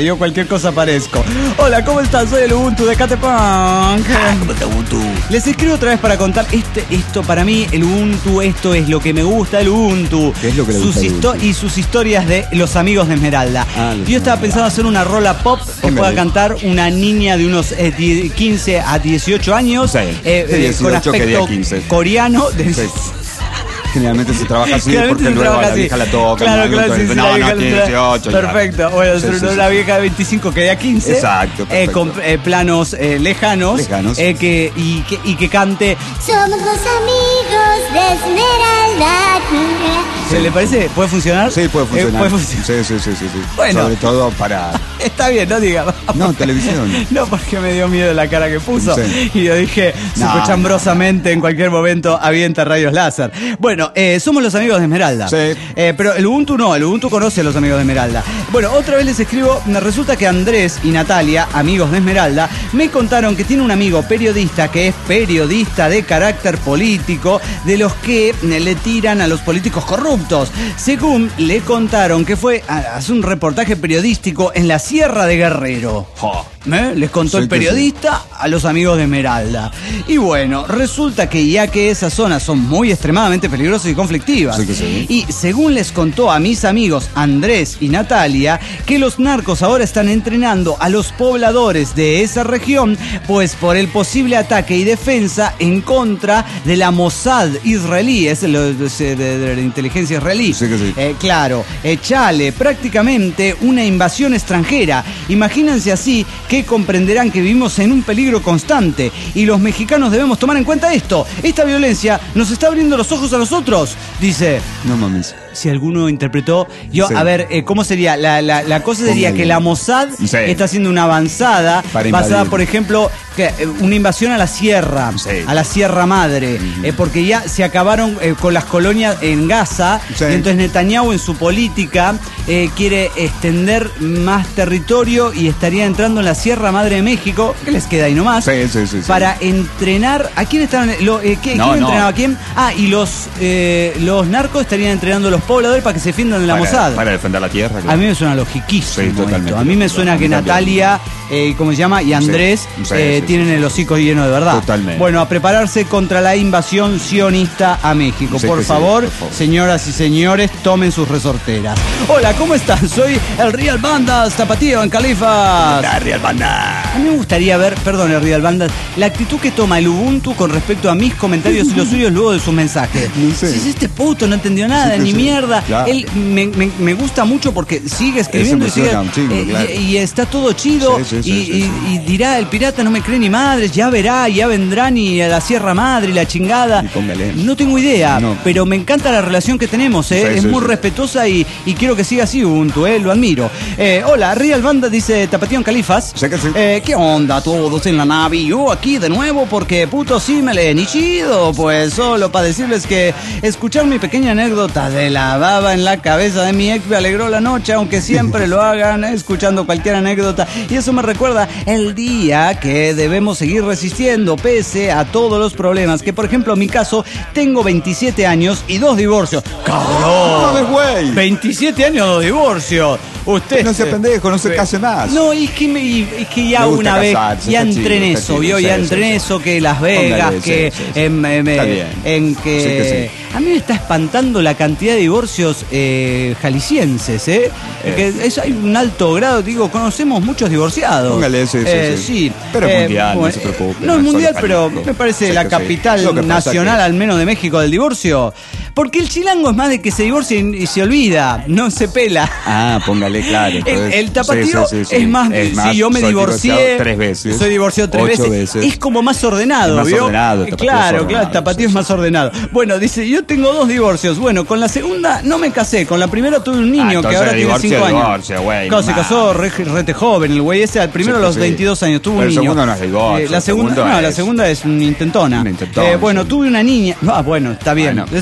cosa parezco. Hola, ¿cómo están? Soy el Ubuntu de Catepunk. Ah, ¿cómo está Ubuntu? Les escribo otra vez para contar este, esto para mí, el Ubuntu, esto es lo que me gusta, el Ubuntu. ¿Qué es lo que le sus gusta el histo- Ubuntu? Y sus historias de los amigos de Esmeralda. Ah, los Yo estaba amigos. pensando hacer una rola pop que Póngale. pueda cantar una niña de unos eh, die- quince a dieciocho años. Sí, eh, de eh, con dieciocho que de aspecto quince. coreano. De- Sí. Generalmente se trabaja así Generalmente porque se luego a trabaja la así. vieja la toca. Claro, claro, sí, sí, la no, vieja no, la tiene toca. dieciocho. ya. Perfecto. Bueno, Sí, una sí, sí. vieja de veinticinco que de a quince. Exacto, eh, perfecto. con eh, planos eh, lejanos. Lejanos. eh, que, y, que, y que cante. Somos los amigos de Esmeralda. ¿Se le parece? ¿Puede funcionar? Sí, puede Eh, funcionar. puede funcionar. Sí, sí, sí, sí, sí. Bueno. Sobre todo para... Está bien, no diga. No, televisión. No, porque me dio miedo la cara que puso. Sí. Y yo dije, No. cochambosamente en cualquier momento avienta rayos láser. Bueno, eh, somos los amigos de Esmeralda. Sí. Eh, pero el Ubuntu no, el Ubuntu conoce a los amigos de Esmeralda. Bueno, otra vez les escribo, me resulta que Andrés y Natalia, amigos de Esmeralda, me contaron que tiene un amigo periodista que es periodista de carácter político, de los que eh, le tiran a los políticos corruptos. Según le contaron que fue a hacer un reportaje periodístico en la Sierra de Guerrero. Jo. ¿Eh? Les contó Sí el que sí. periodista a los amigos de Esmeralda. Y bueno, resulta que ya que esas zonas son muy extremadamente peligrosas y conflictivas, Sí que sí. y según les contó a mis amigos Andrés y Natalia, que los narcos ahora están entrenando a los pobladores de esa región, pues por el posible ataque y defensa en contra de la Mossad israelí, es lo- de, de- de la inteligencia israelí. Sí que sí. Eh, claro, echale prácticamente una invasión extranjera. Imagínense así que comprenderán que vivimos en un peligro constante y los mexicanos debemos tomar en cuenta esto. Esta violencia nos está abriendo los ojos a nosotros, dice. No mames. Si alguno interpretó, yo, Sí. a ver, eh, ¿cómo sería? La, la, la cosa sería Póngale. que la Mossad Sí. está haciendo una avanzada Para basada, invadir. por ejemplo, que, eh, una invasión a la sierra, Sí. a la Sierra Madre, eh, porque ya se acabaron eh, con las colonias en Gaza, Sí. y entonces Netanyahu en su política eh, quiere extender más territorio y estaría entrando en la Sierra Madre de México, que les queda ahí nomás, Sí, sí, sí, sí. para entrenar. ¿A quién estaban? Lo, eh, ¿qué- No, ¿Quién no. entrenaba a quién? Ah, y los, eh, los narcos estarían entrenando a los pobladores para que se defiendan de la para, Mossad. para defender la tierra. claro. A mí me suena logiquísimo. Sí, totalmente. esto. A mí me suena A mí que también. Natalia, eh, ¿cómo se llama? Y Andrés Sí, eh, sí, tienen sí, el hocico lleno de verdad. Totalmente. Bueno, a prepararse contra la invasión sionista a México. Sí por, que sí, favor, por favor. señoras y señores, tomen sus resorteras. Hola, ¿cómo están? Soy el Real Bandas Tapatío en Califas. La Real Banda. A mí me gustaría ver, perdón, el Real Bandas, la actitud que toma el Ubuntu con respecto a mis comentarios y los suyos luego de sus mensajes. No sé. Si es este puto, no entendió nada, Sí que ni sí. mierda. Claro. Él me, me- me gusta mucho porque sigue escribiendo y, Eso me sigue, suena un chingo, eh, y- claro. y está todo chido. Sí, sí, sí, y, sí, y- sí. y dirá, el pirata no me cree ni madres, ya verá, ya vendrán y a la Sierra Madre y la chingada. Y póngale. No tengo idea, No. pero me encanta la relación que tenemos, ¿eh? Sí, es sí, muy sí. respetuosa y, y quiero que siga así, Ubuntu, ¿eh? Lo admiro. Eh, hola, Real Banda dice Tapatío en Califas. Sí que sí. Eh, ¿Qué onda todos en la nave? Yo aquí de nuevo porque puto sí me leen y chido. Pues solo para decirles que escuchar mi pequeña anécdota de la baba en la cabeza de mi ex me alegró la noche, aunque siempre lo hagan escuchando cualquier anécdota. Y eso me recuerda el día que debemos seguir resistiendo pese a todos los problemas. Que por ejemplo en mi caso tengo veintisiete años y dos divorcios. ¡Cabrón! No mames, güey. veintisiete años, dos divorcios. Usted No sea pendejo, no se case más. No, es que, me, y- es que ya Me gusta una vez, casarse, ya está entré en chido, está eso, chido, vio, sí, ya sí, entré en sí. eso que Las Vegas, Póngale, sí, que sí, sí. em, em, Está eh, bien. en que... Sí que sí. A mí me está espantando la cantidad de divorcios eh, jaliscienses, ¿eh? Eh. Que es, hay un alto grado, digo, conocemos muchos divorciados. Póngale, sí, sí, Eh, sí. Pero es mundial, no bueno, se preocupe, No no es es mundial, solo pero Jalisco. me parece Sí la que sí. capital Lo que pasa nacional, que- al menos de México, del divorcio. Porque el chilango es más de que se divorcia y, y se olvida, no se pela. Ah, póngale claro. El, entonces- el tapatío sí, sí, sí, sí. es más, si yo me soy divorcié divorciado tres veces. soy divorciado tres ocho veces, veces. es como más ordenado, Es más ¿vio? ordenado, el Eh, tapatío claro, es claro, ordenado, el tapatío sí, es más sí. ordenado. Bueno, dice, yo tengo dos divorcios. Bueno, con la segunda no me casé, con la primera tuve un niño Ah, que entonces ahora tiene divorcio, cinco años. divorcio, güey, Claro, se no casó re, rete joven, el güey ese, al primero Sí, a los sí. veintidós años, tuvo Pero un el niño. segundo no es divorcio, Eh, la el segunda, segundo no, la es- segunda es una intentona. Una intentona, Eh, bueno, sí. tuve una niña. Ah, bueno, está bien. Bueno, Ese- un niño.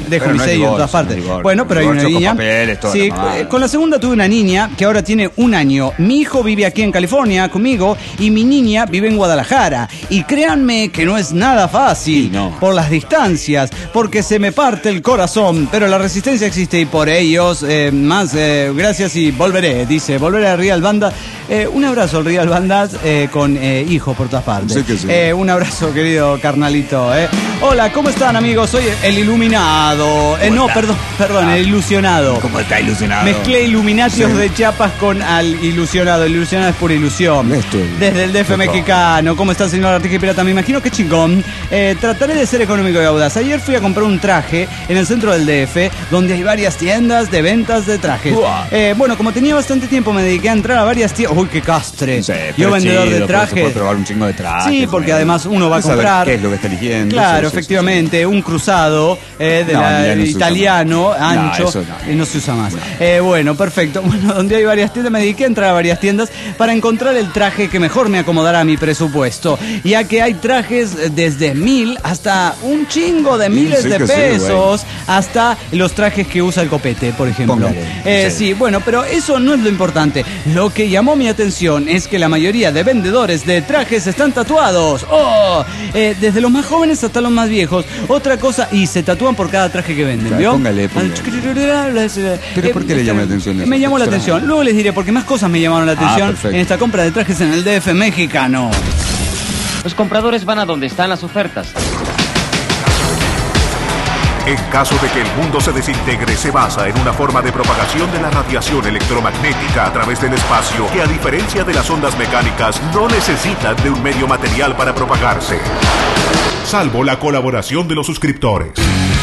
dejo Pero mi no es sello en divorcio, todas partes. no es divorcio. Bueno, pero hay una Divorcio con niña. papeles, toda Sí, la mamada. eh, con la segunda tuve una niña que ahora tiene un año. Mi hijo vive aquí en California conmigo y mi niña vive en Guadalajara. Y créanme que no es nada fácil Sí, no. por las distancias, porque se me parte el corazón, pero la resistencia existe y por ellos eh, más eh, gracias y volveré, dice, volveré a Real Banda. Eh, un abrazo, Real Bandas, eh, con eh, hijos por todas partes. Sí que sí. Eh, un abrazo, querido carnalito. Eh. Hola, ¿cómo están, amigos? Soy el iluminado. Eh, no, está? perdón, perdón, el ilusionado. ¿Cómo está ilusionado? Mezclé Illuminatios Sí. de Chiapas con al ilusionado. El ilusionado es pura ilusión. Esto es- Desde el D F Esto- mexicano. ¿Cómo está, señor Artija y Pirata? Me imagino que chingón. Eh, trataré de ser económico y audaz. Ayer fui a comprar un traje en el centro del D F, donde hay varias tiendas de ventas de trajes. Uah. Eh, bueno, como tenía bastante tiempo, me dediqué a entrar a varias tiendas. Uy, qué castre. Sí, Yo pero vendedor chido, de porque se trajes. puede probar un chingo de trajes. Sí, porque bueno. además uno va a Saber comprar. qué es lo que está eligiendo. Claro, Sí, sí, sí, efectivamente, un cruzado eh, de No, la- ya no se usa italiano, más. No, ancho, eso no. y no se usa más. Eh, bueno, perfecto. Bueno, donde hay varias tiendas, me dediqué a entrar a varias tiendas para encontrar el traje que mejor me acomodará a mi presupuesto, ya que hay trajes desde mil hasta un chingo de miles sí de que sí, pesos, hasta los trajes que usa el copete, por ejemplo. Póngale, Eh, sí. sí, bueno, pero eso no es lo importante. Lo que llamó mi atención es que la mayoría de vendedores de trajes están tatuados. ¡Oh! Eh, desde los más jóvenes hasta los más viejos. Otra cosa, y se tatúan por cada traje que venden, Claro, ¿vio? póngale, póngale. Pero ¿por qué le llama la atención eso? Me llamó la Extra. atención. Luego les diré porque más cosas me llamaron la Ah, atención perfecto. en esta compra de trajes en el D F mexicano. Los compradores van a donde están las ofertas. En caso de que el mundo se desintegre, se basa en una forma de propagación de la radiación electromagnética a través del espacio que, a diferencia de las ondas mecánicas, no necesitan de un medio material para propagarse. Salvo la colaboración de los suscriptores.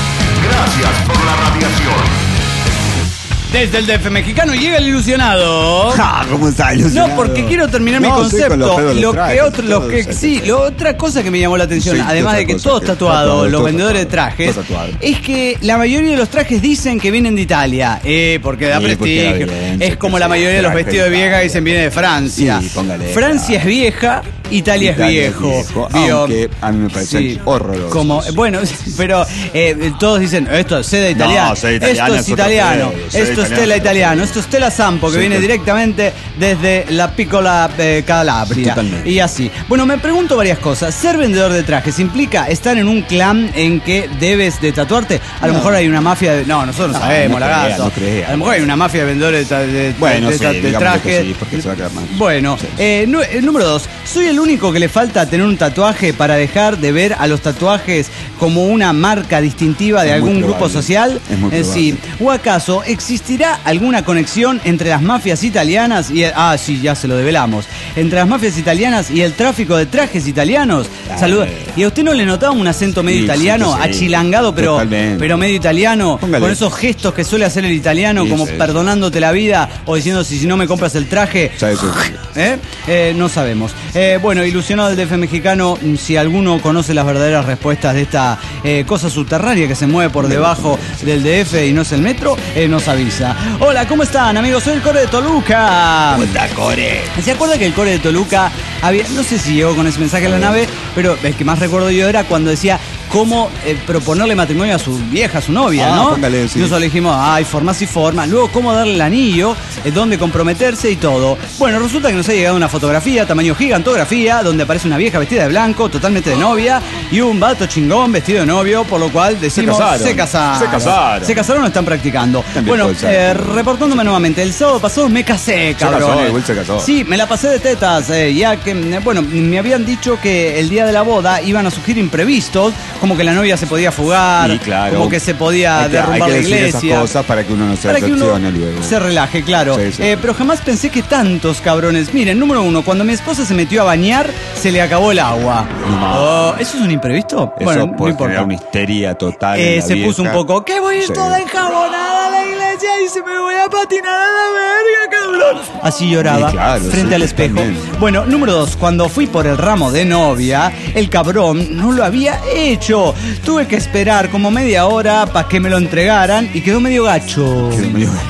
Gracias por la radiación. Desde el D F mexicano llega el ilusionado. Ah, ¿cómo está ilusionado? No, porque quiero terminar mi No, sí, con los concepto. pedos, los lo trajes, que otro, lo todo, que sí, sí, sí. lo otra cosa que me llamó la atención, Sí, además otra de que cosa, todos que tatuados, tatuado, los todo vendedores de tatuado, trajes, todo tatuado. es que la mayoría de los trajes dicen que vienen de Italia, eh, porque da Sí, porque prestigio. da bien, es sí, como sí, la mayoría de los traje vestidos de de vieja Italia. dicen viene de Francia. Sí, póngale, Francia claro. es vieja, Italia, Italia es es viejo. viejo, aunque a mí me parecen horrorosos. Como, bueno, pero eh, todos dicen, esto es seda italiana, No, seda italiana esto es es otro italiano, pedo, seda esto es italiana tela es otro italiano, pedo. esto es tela Sampo, que Sí, viene que- directamente desde la Piccola eh, Calabria. Totalmente. Y así. Bueno, me pregunto varias cosas. ¿Ser vendedor de trajes implica estar en un clan en que debes de tatuarte? A lo No. mejor hay una mafia de... No, nosotros no, No, sabemos, no crea, lagazo. no crea. A lo mejor hay una mafia de vendedores de, de, Bueno, de- sí, de- de digamos que trajes. sí, porque se va a quedar mal. Bueno, Sí. eh, nu- eh, número dos. ¿Soy el único que le falta tener un tatuaje para dejar de ver a los tatuajes como una marca distintiva de Es muy algún grupo probable. social? Es muy Eh, sí. ¿O acaso existirá alguna conexión entre las mafias italianas y el- ah, sí, ya se lo develamos. Entre las mafias italianas y el tráfico de trajes italianos? Claro. Saludos. ¿Y a usted no le notaba un acento medio Sí, italiano, sí, sí. achilangado, pero, Totalmente. pero medio italiano? Póngale. Con esos gestos que suele hacer el italiano, Sí, como sí. perdonándote la vida o diciendo si, si no me compras el traje. Ya eso sí. ¿Eh? Eh, no sabemos. Eh, bueno, ilusionado del D F mexicano, mm, si alguno conoce las verdaderas respuestas de esta eh, cosa subterránea que se mueve por debajo del D F y no es el metro, eh, nos avisa. Hola, ¿cómo están, amigos? Soy el Core de Toluca. ¿Cómo está, Core? ¿Se acuerda que el Core de Toluca había, no sé si llegó con ese mensaje a la nave, pero el que más recuerdo yo era cuando decía cómo eh, proponerle matrimonio a su vieja, a su novia, Ah, ¿no? póngale, sí. Nosotros le dijimos, ay, formas y formas. Luego, cómo darle el anillo, eh, dónde comprometerse y todo. Bueno, resulta que nos ha llegado una fotografía, tamaño gigantografía, donde aparece una vieja vestida de blanco, totalmente de novia, y un vato chingón vestido de novio, por lo cual decimos, casaron. se casaron. Se casaron. Se casaron o están practicando. También bueno, puede ser. eh, reportándome nuevamente, el sábado pasado me casé, cabrón. casó, igual se casó. Sí, me la pasé de tetas, eh, ya que, mm, bueno, me habían dicho que el día de la boda iban a surgir imprevistos, como que la novia se podía fugar, Sí, claro. como que se podía Hay que- derrumbar hay que la decir iglesia. esas cosas para que uno no se Para que uno decepcione luego. se relaje, claro. Sí, sí. Eh, pero jamás pensé que tantos cabrones. Miren, número uno, cuando mi esposa se metió a bañar, se le acabó el agua. No. Oh, ¿eso es un imprevisto? Eso bueno, no puede importa. generar una histeria total. Eh, en la se puso un vieja. poco, ¿qué voy a ir Sí. toda enjabonada a la iglesia y se me voy a patinar a la verga, cabrón? Así lloraba Sí, claro, frente sí, al espejo. totalmente. Bueno, número dos, cuando fui por el ramo de novia, el cabrón no lo había hecho. Tuve que esperar como media hora para que me lo entregaran y quedó medio gacho. Quedó medio gacho.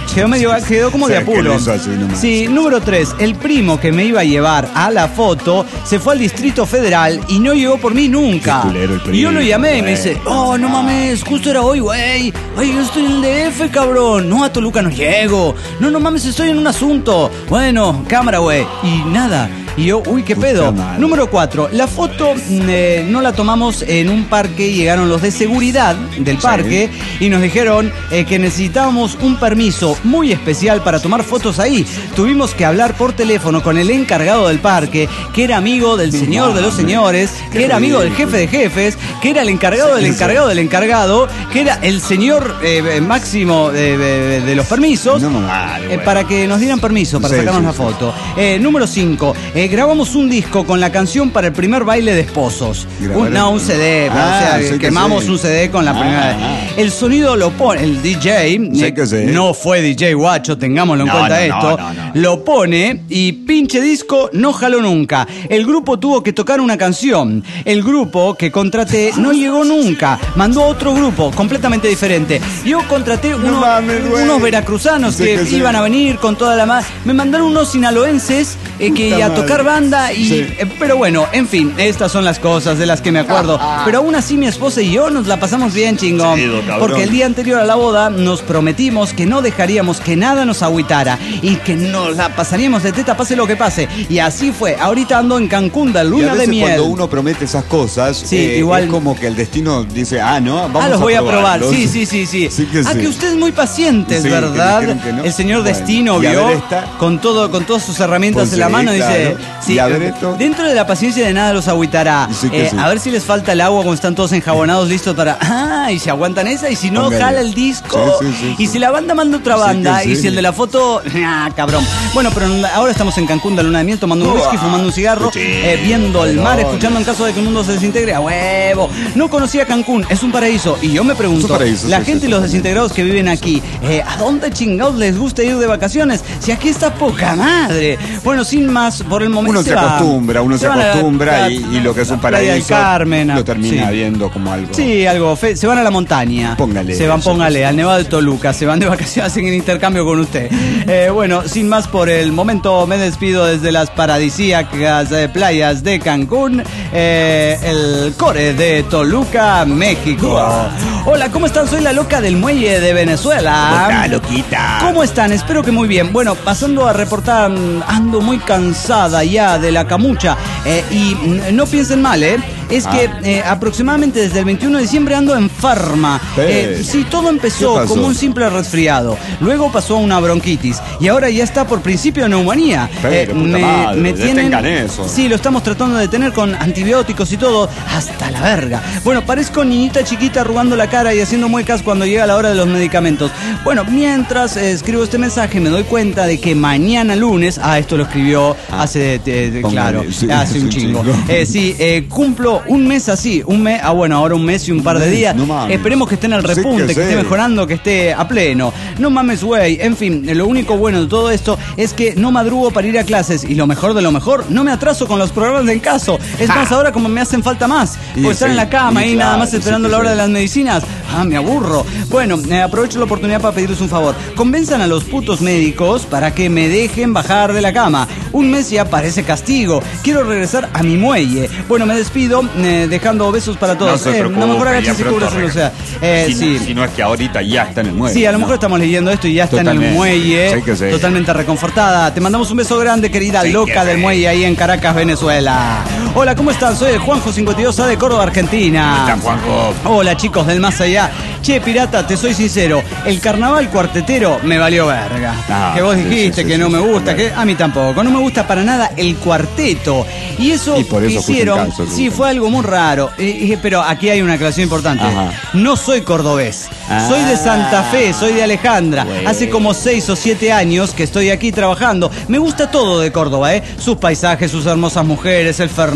Quedó medio, quedó como Sí, de apuro. que le hizo así nomás. Sí, número tres. El primo que me iba a llevar a la foto se fue al Distrito Federal y no llegó por mí nunca. Qué culero el primo, Y yo lo llamé y me güey. dice, oh, no mames, justo era hoy, güey. Ay, yo estoy en el D F, cabrón. No, a Toluca no llego. No, no mames, estoy en un asunto. Bueno, cámara, güey. Y nada. Y yo, uy, qué Puta pedo. madre. Número cuatro. La foto eh, no la tomamos en un parque. Llegaron los de seguridad del parque y nos dijeron eh, que necesitábamos un permiso muy especial para tomar fotos ahí. Tuvimos que hablar por teléfono con el encargado del parque, que era amigo del señor de los señores, que era amigo del jefe de jefes, que era el encargado del encargado del encargado, que era el señor eh, máximo de, de- de los permisos, No, mamá, eh, güey. para que nos dieran permiso para Sí, sacarnos sí, la sí. foto. Eh, número cinco. grabamos un disco con la canción para el primer baile de esposos. Grabar Un, no, el- un C D. Ah, o sea, sí que quemamos sí. un C D con la Ah, primera. ah. El sonido lo pone, el D J, Sí eh, que sí. no fue D J Guacho, tengámoslo en No, cuenta no, no, esto. no, no. Lo pone y pinche disco no jaló nunca. El grupo tuvo que tocar una canción. El grupo que contraté no llegó nunca. Mandó a otro grupo completamente diferente. Yo contraté uno- mames, güey. unos veracruzanos Sí que, que sí. iban a venir con toda la más. Me mandaron unos sinaloenses eh, que Puta a madre. tocar banda y Sí. eh, pero bueno, en fin, estas son las cosas de las que me acuerdo. Pero aún así mi esposa y yo nos la pasamos bien chingón. Chido, cabrón. Porque el día anterior a la boda nos prometimos que no dejaríamos que nada nos agüitara y que nos la pasaríamos de teta pase lo que pase. Y así fue. Ahorita ando en Cancún de Y a luna de veces miel. cuando uno promete esas cosas, Sí, eh, igual- es como que el destino dice, ah, no, vamos ah, los voy a probar. probarlos. Sí, sí, sí, sí. Sí que ah, sí. que usted es muy paciente, Sí, que ¿verdad? dijeron que no. El señor Bueno, Destino y a vio ver esta. con todo, con todas sus herramientas Pues en la sí, mano, dice. claro. Y a ver esto. Dentro de la paciencia de nada los agüitará. Sí que Eh, sí. A ver si les falta el agua cuando están todos enjabonados, listos para. Ah, y se aguantan esa, y si no, Póngale. jala el disco. Sí, sí, sí, y sí. si la banda manda otra Sí que banda, sí. y si el de la foto. Ah, cabrón. Bueno, pero ahora estamos en Cancún de luna de miel, tomando un whisky, Uah, fumando un cigarro, qué eh, viendo el mar, chido. escuchando en caso de que el mundo se desintegre. ¡A huevo! No conocía Cancún, es un paraíso. Y yo me pregunto, Es un paraíso, la sí, gente sí, y los sí. desintegrados que viven aquí, eh, ¿a dónde chingados les gusta ir de vacaciones? Si aquí está poca madre. Bueno, sin más, por el momento. Uno se va. acostumbra, uno se van a la- acostumbra la- y, y lo que es un la Playa del paraíso Carmen, lo termina sí. viendo como algo. Sí, algo fe. Se van a la montaña. Póngale, Se van, eso, póngale, eso. al Nevado de Toluca. Se van de vacaciones, hacen el intercambio con usted. Eh, bueno, sin más por el momento, me despido desde las paradisíacas eh, playas de Cancún, eh, el core de Toluca, México. Hola, ¿cómo están? Soy la loca del muelle de Venezuela. Está loquita. ¿Cómo están? Espero que muy bien. Bueno, pasando a reportar, mm, ando muy cansada ya de la camucha. Eh, y mm, no piensen mal, ¿eh? Es Ah. que eh, aproximadamente desde el veintiuno de diciembre ando enferma. Eh, Pero, sí, todo ¿qué empezó pasó? como un simple resfriado. Luego pasó a una bronquitis. Y ahora ya está por principio de neumonía. Pero, puta madre, detengan eso. Sí, lo estamos tratando de detener con antibióticos y todo. Hasta la verga. Bueno, parezco niñita chiquita arrugando la cara y haciendo muecas cuando llega la hora de los medicamentos. Bueno, mientras eh, escribo este mensaje me doy cuenta de que mañana lunes, ah, esto lo escribió hace, eh, eh, Póngale, claro, sí, hace sí, un un chingo. chingo. Eh, sí, eh, cumplo un mes así, un mes, ah bueno, ahora un mes y un par de mes, días. no mames. Esperemos que esté en el Sí que repunte, que, sí. esté mejorando, que esté a pleno. No mames, güey. En fin, lo único bueno de todo esto es que no madrugo para ir a clases y lo mejor de lo mejor, no me atraso con los programas del caso. Es más, ahora como me hacen falta más, Y pues estar sí, en la cama y y nada claro, más sí esperando que la hora sí. de las medicinas. Ah, me aburro. Bueno, eh, aprovecho la oportunidad para pedirles un favor. Convenzan a los putos médicos para que me dejen bajar de la cama. Un mes ya parece castigo. Quiero regresar a mi muelle. Bueno, me despido eh, dejando besos para todos. No se Eh, preocupe, no mejor ya agáchense y pronto cúbranse, o arregla. sea. Eh, si, sí. no, si no es que ahorita ya está en el muelle. Sí, a lo mejor ¿no? estamos leyendo esto y ya está en el Totalmente. muelle. Sí que sí. Totalmente reconfortada. Te mandamos un beso grande, querida Sí loca que del sí. muelle ahí en Caracas, Venezuela. Hola, ¿cómo están? Soy el Juanjo cincuenta y dos A de Córdoba, Argentina. Está Juanjo. Hola, chicos del más allá. Che, pirata, te soy sincero. El carnaval cuartetero me valió verga. Ah, que vos sí, dijiste sí, que sí, no sí, me sí, gusta, claro. que a mí tampoco. No me gusta para nada el cuarteto. Y eso, Y por eso que escucho hicieron, el caso, sí, seguro. fue algo muy raro. Eh, eh, pero aquí hay una aclaración importante. Ajá. No soy cordobés. Ah. Soy de Santa Fe, soy de Alejandra. Bueno. Hace como seis o siete años que estoy aquí trabajando. Me gusta todo de Córdoba, ¿eh? Sus paisajes, sus hermosas mujeres, el fernet,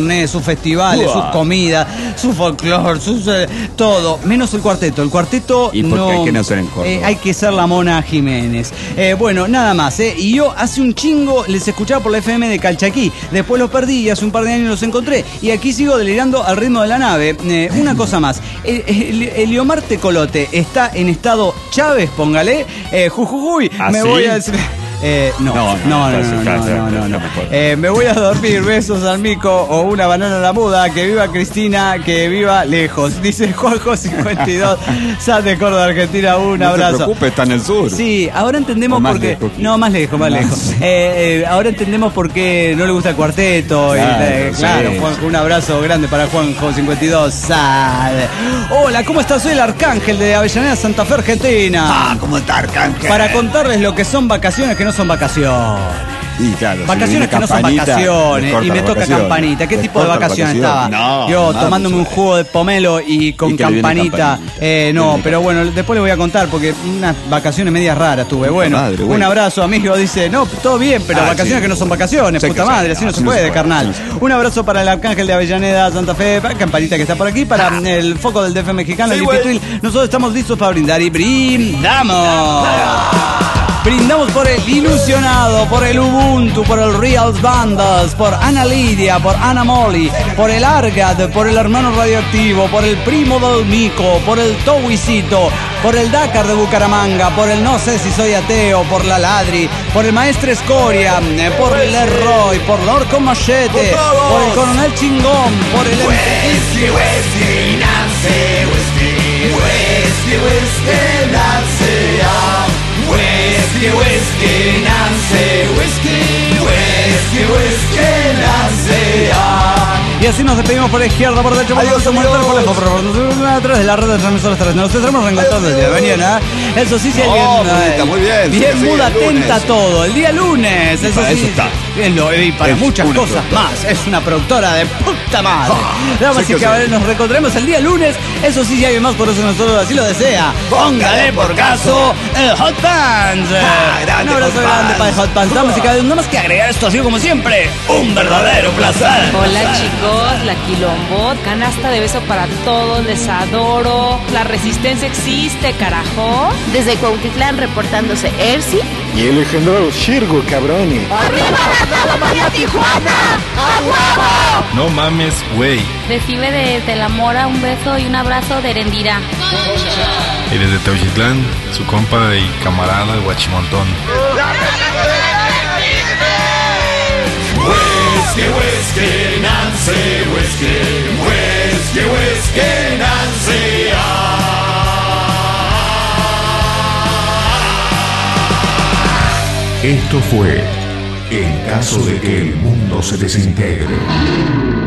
Fernet, sus festivales, Uah. sus comidas, su folclore, sus eh, todo, menos el cuarteto. El cuarteto ¿Y por no, qué hay que no ser en Córdoba? eh, hay que ser la Mona Jiménez. Eh, bueno, nada más, ¿eh? Y yo hace un chingo les escuchaba por la F M de Calchaquí. Después los perdí y hace un par de años los encontré. Y aquí sigo delirando al ritmo de la nave. Eh, una cosa más. El, el, Eliomar Tecolote está en estado Chávez, póngale. Eh, jujujuy, ¿Ah, me sí? voy a decir. Eh, no, no, no, no, no, no, no, no, no. Eh, me voy a dormir, besos al mico o una banana a la muda, que viva Cristina, que viva lejos, dice Juanjo cincuenta y dos, Sal de Córdoba, Argentina, un No abrazo. te preocupes, está en el sur. Sí, ahora entendemos O más por qué. lejos. No, más lejos, más Más. lejos. Eh, eh, ahora entendemos por qué no le gusta el cuarteto. y, Claro, eh, sí. claro, Juanjo, un abrazo grande para Juanjo cincuenta y dos. Sal. Hola, ¿cómo estás? Soy el Arcángel de Avellaneda, Santa Fe, Argentina. Ah, ¿cómo está Arcángel? Para contarles lo que son vacaciones que no son vacaciones. Y claro, si Vacaciones viene que no son Campanita, vacaciones les corta y me las toca vacaciones. campanita. ¿Qué Les tipo de corta las vacaciones vacaciones. estaba? No, Yo nada, tomándome un pues, jugo de pomelo y con Y que le viene campanita. campanita. Eh, no, Viene pero bueno, después les voy a contar porque unas vacaciones medias raras tuve. Bueno, madre, un bueno. abrazo, amigo. Dice, no, todo bien, pero Ah, vacaciones sí. que no son vacaciones, Sí, puta que sí. madre, así no, Así se no se puede, puede, carnal. así no se puede. Un abrazo para el Arcángel de Avellaneda, Santa Fe, campanita que está por aquí, para el foco del D F mexicano, Sí, el güey. Lipituil. Nosotros estamos listos para brindar y brindamos. Brindamos por el Ilusionado, por el Ubuntu, por el Reals Bandas, por Ana Lidia, por Ana Molly, por el Argad, por el Hermano Radioactivo, por el Primo del Mico, por el Towisito, por el Dakar de Bucaramanga, por el No sé si soy ateo, por la Ladri, por el Maestro Escoria, eh, por el Leroy, por Lorco Machete, por el Coronel Chingón, por el Whisky, whisky, Nancy, whisky, whisky, whisky, Nancy, ah. Whisky, whisky, Nancy, whisky, whisky, whisky, Nancy, ah. Y así nos despedimos por la izquierda, por derecha, por Adiós, derecha, por amigos. por lejos, por por a través de la red de transmisores tres. Nos estaremos reencontrando el día de mañana. Eso sí, si Oh, alguien. bonita, eh, muy bien, sí, Bien, sí, muda el lunes. atenta a todo. El día lunes. Y Eso para sí. eso está. es lo- y para Es muchas una cosas productora. más. Es una productora de puta madre. Damas sí y que caballeros, sí. nos reencontraremos el día lunes. Eso sí, si alguien más, por eso nosotros así lo desea. Póngale por caso el Hot Pants. grande Un abrazo Hot grande Pants. para el Hot Pants. Damas y caballeros, nada más que agregar esto, ha sido como siempre un verdadero placer. Hola chicos, la Quilombo, canasta de beso para todos, les adoro. La resistencia existe, carajo. Desde Cuautitlán reportándose Ersi. Y el legendario Shirgo, cabroni. No mames, güey. Recibe desde la Mora un beso y un abrazo de Erendira. Y desde Teuchitlán, su compa y camarada, el Guachimontón. Whisky, whisky, Nancy, whisky, whisky, whisky, Nancy, ah. Esto fue En caso de que el mundo se desintegre.